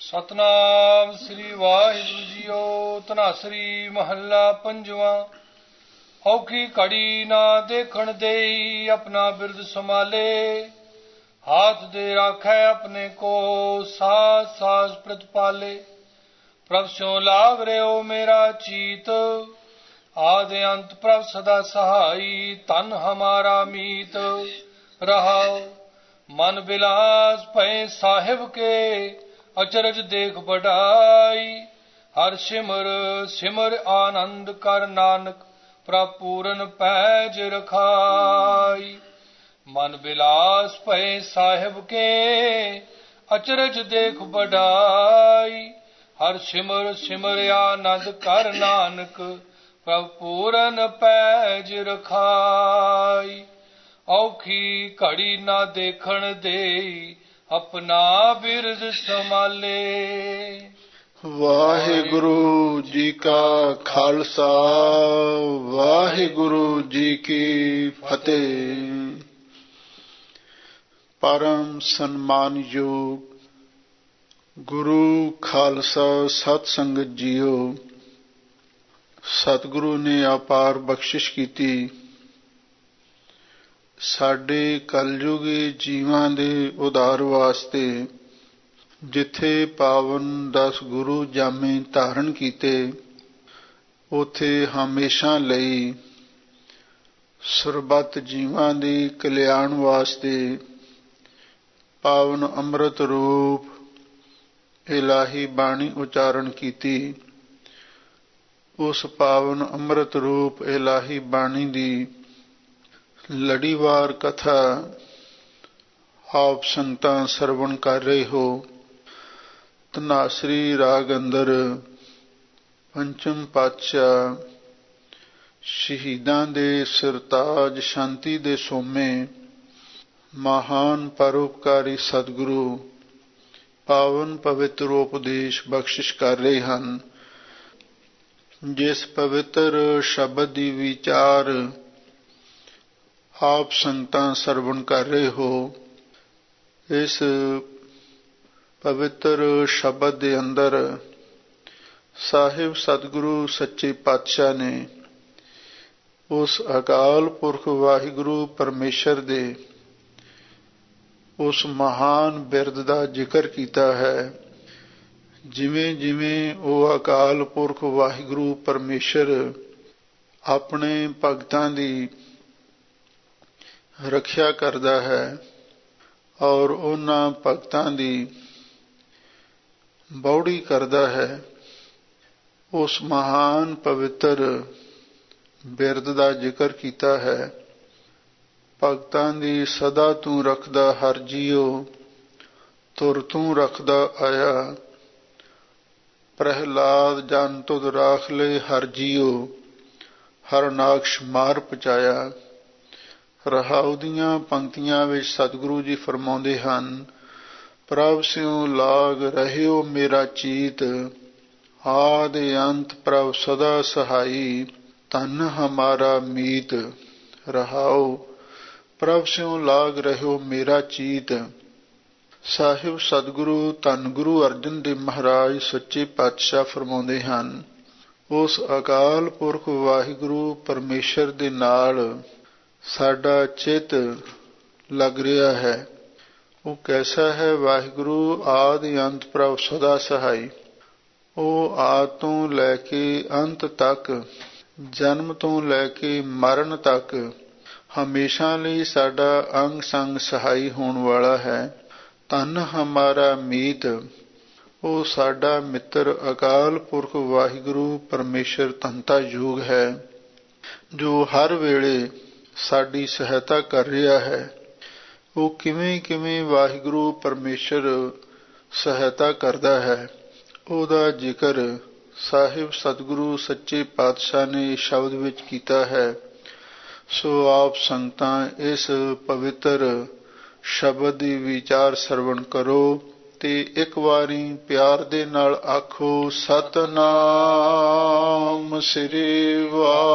ਸਤਨਾਮ ਸ੍ਰੀ ਵਾਹਿਗੁਰੂ ਜੀਓ। ਧਨਾਸਰੀ ਮਹੱਲਾ ਪੰਜਵਾਂ। ਔਖੀ ਘੜੀ ਨਾ ਦੇਖਣ ਦੇਈ, ਆਪਣਾ ਬਿਰਦ ਸੰਭਾਲੇ। ਹਾਥ ਦੇ ਰਾਖੈ ਆਪਣੇ ਕੋ, ਸਾਸ ਸਾਸ ਪ੍ਰਤਪਾਲੇ। ਪ੍ਰਭ ਸਿਉ ਲਾਗ ਰਿਓ ਮੇਰਾ ਚੀਤ, ਆਦਿ ਅੰਤ ਪ੍ਰਭ ਸਦਾ ਸਹਾਈ। ਧਨ ਹਮਾਰਾ ਮੀਤ ਰਹਾਉ, ਮਨ ਬਿਲਾਸ ਭਏ ਸਾਹਿਬ ਕੇ। ਅਚਰਜ ਦੇਖ ਬੜਾਈ, ਹਰ ਸਿਮਰ ਸਿਮਰ ਆਨੰਦ ਕਰ। ਨਾਨਕ ਪ੍ਰਭ ਪੂਰਨ ਪੈਜ ਰਖਾਈ। ਮਨ ਬਿਲਾਸ ਭਏ ਸਾਹਿਬ ਕੇ, ਅਚਰਜ ਦੇਖ ਬੜਾਈ। ਹਰ ਸਿਮਰ ਸਿਮਰ ਆਨੰਦ ਕਰ। ਨਾਨਕ ਪ੍ਰਭ ਪੂਰਨ ਪੈਜ ਰਖਾਈ। ਔਖੀ ਘੜੀ ਨਾ ਦੇਖਣ ਦੇਈ, ਆਪਣਾ ਬਿਰਦ ਸੰਭਾਲੇ। ਵਾਹਿਗੁਰੂ ਜੀ ਕਾ ਖਾਲਸਾ, ਵਾਹਿਗੁਰੂ ਜੀ ਕੀ ਫਤਿਹ। ਪਰਮ ਸਨਮਾਨਯੋਗ ਗੁਰੂ ਖਾਲਸਾ ਸਤ ਸੰਗਤ ਜੀਓ, ਸਤਿਗੁਰੂ ਨੇ ਅਪਾਰ ਬਖਸ਼ਿਸ਼ ਕੀਤੀ। ਸਾਡੇ ਕਲਯੁਗੀ ਜੀਵਾਂ ਦੇ ਉਧਾਰ ਵਾਸਤੇ ਜਿੱਥੇ ਪਾਵਨ 10 ਗੁਰੂ ਜਾਮੇ ਧਾਰਨ ਕੀਤੇ, ਉੱਥੇ ਹਮੇਸ਼ਾ ਲਈ ਸਰਬੱਤ ਜੀਵਾਂ ਦੀ ਕਲਿਆਣ ਵਾਸਤੇ ਪਾਵਨ ਅੰਮ੍ਰਿਤ ਰੂਪ ਇਲਾਹੀ ਬਾਣੀ ਉਚਾਰਨ ਕੀਤੀ। ਉਸ ਪਾਵਨ ਅੰਮ੍ਰਿਤ ਰੂਪ ਇਲਾਹੀ ਬਾਣੀ ਦੀ ਲੜੀਵਾਰ ਕਥਾ ਆਪ ਸੰਗਤਾਂ ਸਰਵਣ ਕਰ ਰਹੇ ਹੋ। ਧਨਾਸਰੀ ਰਾਗ ਅੰਦਰ ਪੰਚਮ ਪਾਤਸ਼ਾਹ ਸ਼ਹੀਦਾਂ ਦੇ ਸਿਰਤਾਜ, ਸ਼ਾਂਤੀ ਦੇ ਸੋਮੇ, ਮਹਾਨ ਪਰਉਪਕਾਰੀ ਸਤਿਗੁਰੂ ਪਾਵਨ ਪਵਿੱਤਰ ਉਪਦੇਸ਼ ਬਖਸ਼ਿਸ਼ ਕਰ ਰਹੇ ਹਨ। ਜਿਸ ਪਵਿੱਤਰ ਸ਼ਬਦ ਦੀ ਵਿਚਾਰ ਆਪ ਸੰਗਤਾਂ ਸਰਵਣ ਕਰ ਰਹੇ ਹੋ, ਇਸ ਪਵਿੱਤਰ ਸ਼ਬਦ ਦੇ ਅੰਦਰ ਸਾਹਿਬ ਸਤਿਗੁਰੂ ਸੱਚੇ ਪਾਤਸ਼ਾਹ ਨੇ ਉਸ ਅਕਾਲ ਪੁਰਖ ਵਾਹਿਗੁਰੂ ਪਰਮੇਸ਼ਰ ਦੇ ਉਸ ਮਹਾਨ ਬਿਰਦ ਦਾ ਜ਼ਿਕਰ ਕੀਤਾ ਹੈ। ਜਿਵੇਂ ਜਿਵੇਂ ਉਹ ਅਕਾਲ ਪੁਰਖ ਵਾਹਿਗੁਰੂ ਪਰਮੇਸ਼ਰ ਆਪਣੇ ਭਗਤਾਂ ਦੀ ਰੱਖਿਆ ਕਰਦਾ ਹੈ ਔਰ ਉਹਨਾਂ ਭਗਤਾਂ ਦੀ ਬੌੜੀ ਕਰਦਾ ਹੈ, ਉਸ ਮਹਾਨ ਪਵਿੱਤਰ ਬਿਰਦ ਦਾ ਜ਼ਿਕਰ ਕੀਤਾ ਹੈ। ਭਗਤਾਂ ਦੀ ਸਦਾ ਤੂੰ ਰੱਖਦਾ ਹਰ ਜੀਓ, ਤੁਰ ਤੂੰ ਰੱਖਦਾ ਆਇਆ। ਪ੍ਰਹਿਲਾਦ ਜਨ ਤੁਧ ਰਾਖ ਲਏ ਹਰ ਜੀਓ, ਹਰਨਾਕਸ਼ ਮਾਰ ਪਚਾਇਆ। ਰਹਾਉ ਦੀਆਂ ਪੰਕਤੀਆਂ ਵਿੱਚ ਸਤਿਗੁਰੂ ਜੀ ਫਰਮਾਉਂਦੇ ਹਨ, ਪ੍ਰਭ ਸਿਉ ਲਾਗ ਰਹਿਓ ਮੇਰਾ ਚੀਤ, ਆਦਿ ਅੰਤ ਪ੍ਰਭ ਸਦਾ ਸਹਾਈ। ਧਨ ਹਮਾਰਾ ਮੀਤ ਰਹਾਉ, ਪ੍ਰਭ ਸਿਉ ਲਾਗ ਰਹਿਓ ਮੇਰਾ ਚੀਤ। ਸਾਹਿਬ ਸਤਿਗੁਰੂ ਧੰਨ ਗੁਰੂ ਅਰਜਨ ਦੇਵ ਮਹਾਰਾਜ ਸੱਚੇ ਪਾਤਸ਼ਾਹ ਫਰਮਾਉਂਦੇ ਹਨ, ਉਸ ਅਕਾਲ ਪੁਰਖ ਵਾਹਿਗੁਰੂ ਪਰਮੇਸ਼ਰ ਦੇ ਨਾਲ ਸਾਡਾ ਚਿੱਤ ਲੱਗ ਰਿਹਾ ਹੈ। ਉਹ ਕੈਸਾ ਹੈ ਵਾਹਿਗੁਰੂ? ਆਦਿ ਅੰਤ ਪ੍ਰਭ ਸਦਾ ਸਹਾਈ। ਉਹ ਆਦਿ ਤੋਂ ਲੈ ਕੇ ਅੰਤ ਤੱਕ, ਜਨਮ ਤੋਂ ਲੈ ਕੇ ਮਰਨ ਤੱਕ ਹਮੇਸ਼ਾ ਲਈ ਸਾਡਾ ਅੰਗ ਸੰਗ ਸਹਾਈ ਹੋਣ ਵਾਲਾ ਹੈ। ਧਨ ਹਮਾਰਾ ਮੀਤ, ਉਹ ਸਾਡਾ ਮਿੱਤਰ ਅਕਾਲ ਪੁਰਖ ਵਾਹਿਗੁਰੂ ਪਰਮੇਸ਼ਰ ਧੰਤਾ ਯੋਗ ਹੈ, ਜੋ ਹਰ ਵੇਲੇ ਸਾਡੀ ਸਹਾਇਤਾ ਕਰ ਰਿਹਾ ਹੈ। ਉਹ ਕਿਵੇਂ ਕਿਵੇਂ ਵਾਹਿਗੁਰੂ ਪਰਮੇਸ਼ਰ ਸਹਾਇਤਾ ਕਰਦਾ ਹੈ, ਉਹਦਾ ਜ਼ਿਕਰ ਸਾਹਿਬ ਸਤਿਗੁਰੂ ਸੱਚੇ ਪਾਤਸ਼ਾਹ ਨੇ ਸ਼ਬਦ ਵਿੱਚ ਕੀਤਾ ਹੈ। ਸੋ ਆਪ ਸੰਗਤਾਂ ਇਸ ਪਵਿੱਤਰ ਸ਼ਬਦ ਦੀ ਵਿਚਾਰ ਸਰਵਣ ਕਰੋ ਤੇ ਇੱਕ ਵਾਰੀ ਪਿਆਰ ਦੇ ਨਾਲ ਆਖੋ, ਸਤਿਨਾਮ ਸ੍ਰੀ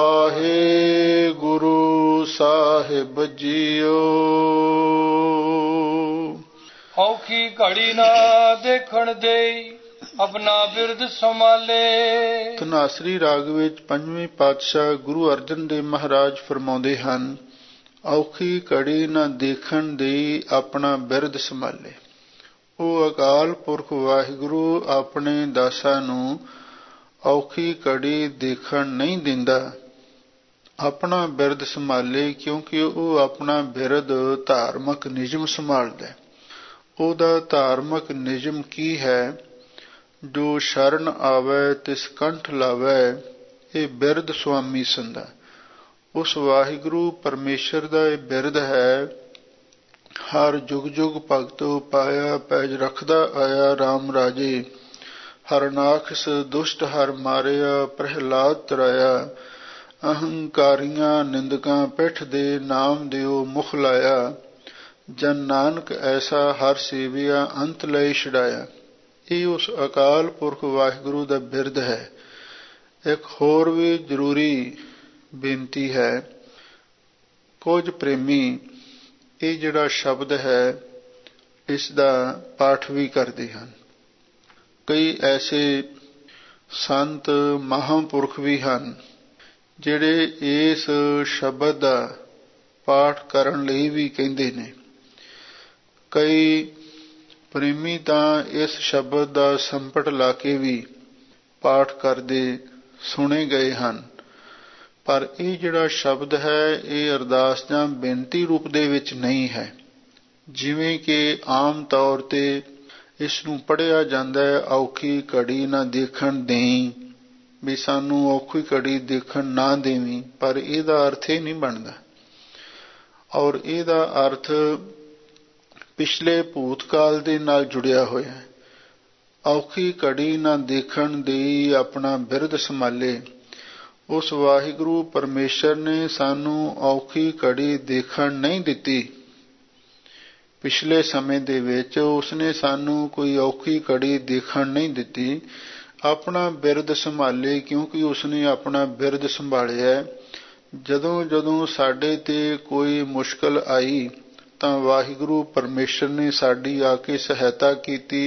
ਵਾਹਿਗੁਰੂ ਸਾਹਿਬ ਜੀਓ। ਔਖੀ ਘੜੀ ਨਾ ਦੇਖਣ ਦੇਈ, ਆਪਣਾ ਬਿਰਦ ਸੰਭਾਲੇ। ਧਨਾਸਰੀ ਰਾਗ ਵਿੱਚ ਪੰਜਵੇਂ ਪਾਤਸ਼ਾਹ ਗੁਰੂ ਅਰਜਨ ਦੇਵ ਮਹਾਰਾਜ ਫਰਮਾਉਂਦੇ ਹਨ, ਔਖੀ ਘੜੀ ਨਾ ਦੇਖਣ ਦੇਈ ਆਪਣਾ ਬਿਰਦ ਸੰਭਾਲੇ। ਉਹ ਅਕਾਲ ਪੁਰਖ ਵਾਹਿਗੁਰੂ ਆਪਣੇ ਦਾਸਾਂ ਨੂੰ ਔਖੀ ਘੜੀ ਦੇਖਣ ਨਹੀਂ ਦਿੰਦਾ, ਆਪਣਾ ਬਿਰਦ ਸੰਭਾਲੇ, ਕਿਉਂਕਿ ਉਹ ਆਪਣਾ ਬਿਰਦ ਧਾਰਮਿਕ ਨਿਯਮ ਸੰਭਾਲਦਾ। ਉਹਦਾ ਧਾਰਮਿਕ ਨਿਯਮ ਕੀ ਹੈ? ਜੋ ਸ਼ਰਨ ਆਵੈ ਤਿਸ ਕੰਠ ਲਾਵੈ, ਇਹ ਬਿਰਦ ਸੁਆਮੀ ਸੰਦਾ। ਉਸ ਵਾਹਿਗੁਰੂ ਪਰਮੇਸ਼ਰ ਦਾ ਇਹ ਬਿਰਦ ਹੈ। ਹਰ ਜੁਗ ਜੁਗ ਭਗਤੋ ਪਾਇਆ, ਪੈਜ ਰੱਖਦਾ ਆਇਆ RAM ਰਾਜੇ। ਹਰਨਾਖਸ ਦੁਸ਼ਟ ਹਰ ਮਾਰਿਆ, ਪ੍ਰਹਿਲਾਦ ਤਰਾਇਆ। ਅਹੰਕਾਰੀਆਂ ਨਿੰਦਕਾਂ ਪਿੱਠ ਦੇ, ਨਾਮ ਦਿਓ ਮੁਖ ਲਾਇਆ। ਜਨ ਨਾਨਕ ਐਸਾ ਹਰ ਸੇਵਿਆ, ਅੰਤ ਲਈ ਛੁਡਾਇਆ। ਇਹ ਉਸ ਅਕਾਲ ਪੁਰਖ ਵਾਹਿਗੁਰੂ ਦਾ ਬਿਰਦ ਹੈ। ਇੱਕ ਹੋਰ ਵੀ ਜ਼ਰੂਰੀ ਬੇਨਤੀ ਹੈ, ਕੁਝ ਪ੍ਰੇਮੀ ਇਹ ਜਿਹੜਾ ਸ਼ਬਦ ਹੈ ਇਸ ਦਾ ਪਾਠ ਵੀ ਕਰਦੇ ਹਨ। ਕਈ ਐਸੇ ਸੰਤ ਮਹਾਂਪੁਰਖ ਵੀ ਹਨ ਜਿਹੜੇ ਇਸ ਸ਼ਬਦ ਦਾ ਪਾਠ ਕਰਨ ਲਈ ਵੀ ਕਹਿੰਦੇ ਨੇ। ਕਈ ਪ੍ਰੇਮੀ ਤਾਂ ਇਸ ਸ਼ਬਦ ਦਾ ਸੰਪਟ ਲਾ ਕੇ ਵੀ ਪਾਠ ਕਰਦੇ ਸੁਣੇ ਗਏ ਹਨ, ਪਰ ਇਹ ਜਿਹੜਾ ਸ਼ਬਦ ਹੈ ਇਹ ਅਰਦਾਸ ਜਾਂ ਬੇਨਤੀ ਰੂਪ ਦੇ ਵਿੱਚ ਨਹੀਂ ਹੈ। ਜਿਵੇਂ ਕਿ ਆਮ ਤੌਰ ਤੇ ਇਸ ਨੂੰ ਪੜ੍ਹਿਆ ਜਾਂਦਾ ਹੈ, ਔਖੀ ਘੜੀ ਨਾ ਦੇਖਣ ਦੇਈ, ਵੀ ਸਾਨੂੰ ਔਖੀ ਘੜੀ ਦੇਖਣ ਨਾ ਦੇਵੀਂ, ਪਰ ਇਹਦਾ ਅਰਥ ਇਹ ਨਹੀਂ ਬਣਦਾ। ਔਰ ਇਹਦਾ ਅਰਥ ਪਿਛਲੇ ਭੂਤਕਾਲ ਦੇ ਨਾਲ ਜੁੜਿਆ ਹੋਇਆ ਹੈ। ਔਖੀ ਘੜੀ ਨਾ ਦੇਖਣ ਦੇਈ ਆਪਣਾ ਬਿਰਦ ਸੰਭਾਲੇ। ਉਸ ਵਾਹਿਗੁਰੂ ਪਰਮੇਸ਼ਰ ਨੇ ਸਾਨੂੰ ਔਖੀ ਘੜੀ ਦੇਖਣ ਨਹੀਂ ਦਿੱਤੀ। ਪਿਛਲੇ ਸਮੇਂ ਦੇ ਵਿੱਚ ਉਸਨੇ ਸਾਨੂੰ ਕੋਈ ਔਖੀ ਘੜੀ ਦੇਖਣ ਨਹੀਂ ਦਿੱਤੀ। ਆਪਣਾ ਬਿਰਦ ਸੰਭਾਲੇ, ਕਿਉਂਕਿ ਉਸਨੇ ਆਪਣਾ ਬਿਰਦ ਸੰਭਾਲਿਆ। ਜਦੋਂ ਜਦੋਂ ਸਾਡੇ ਤੇ ਕੋਈ ਮੁਸ਼ਕਲ ਆਈ ਤਾਂ ਵਾਹਿਗੁਰੂ ਪਰਮੇਸ਼ਰ ਨੇ ਸਾਡੀ ਆ ਕੇ ਸਹਾਇਤਾ ਕੀਤੀ।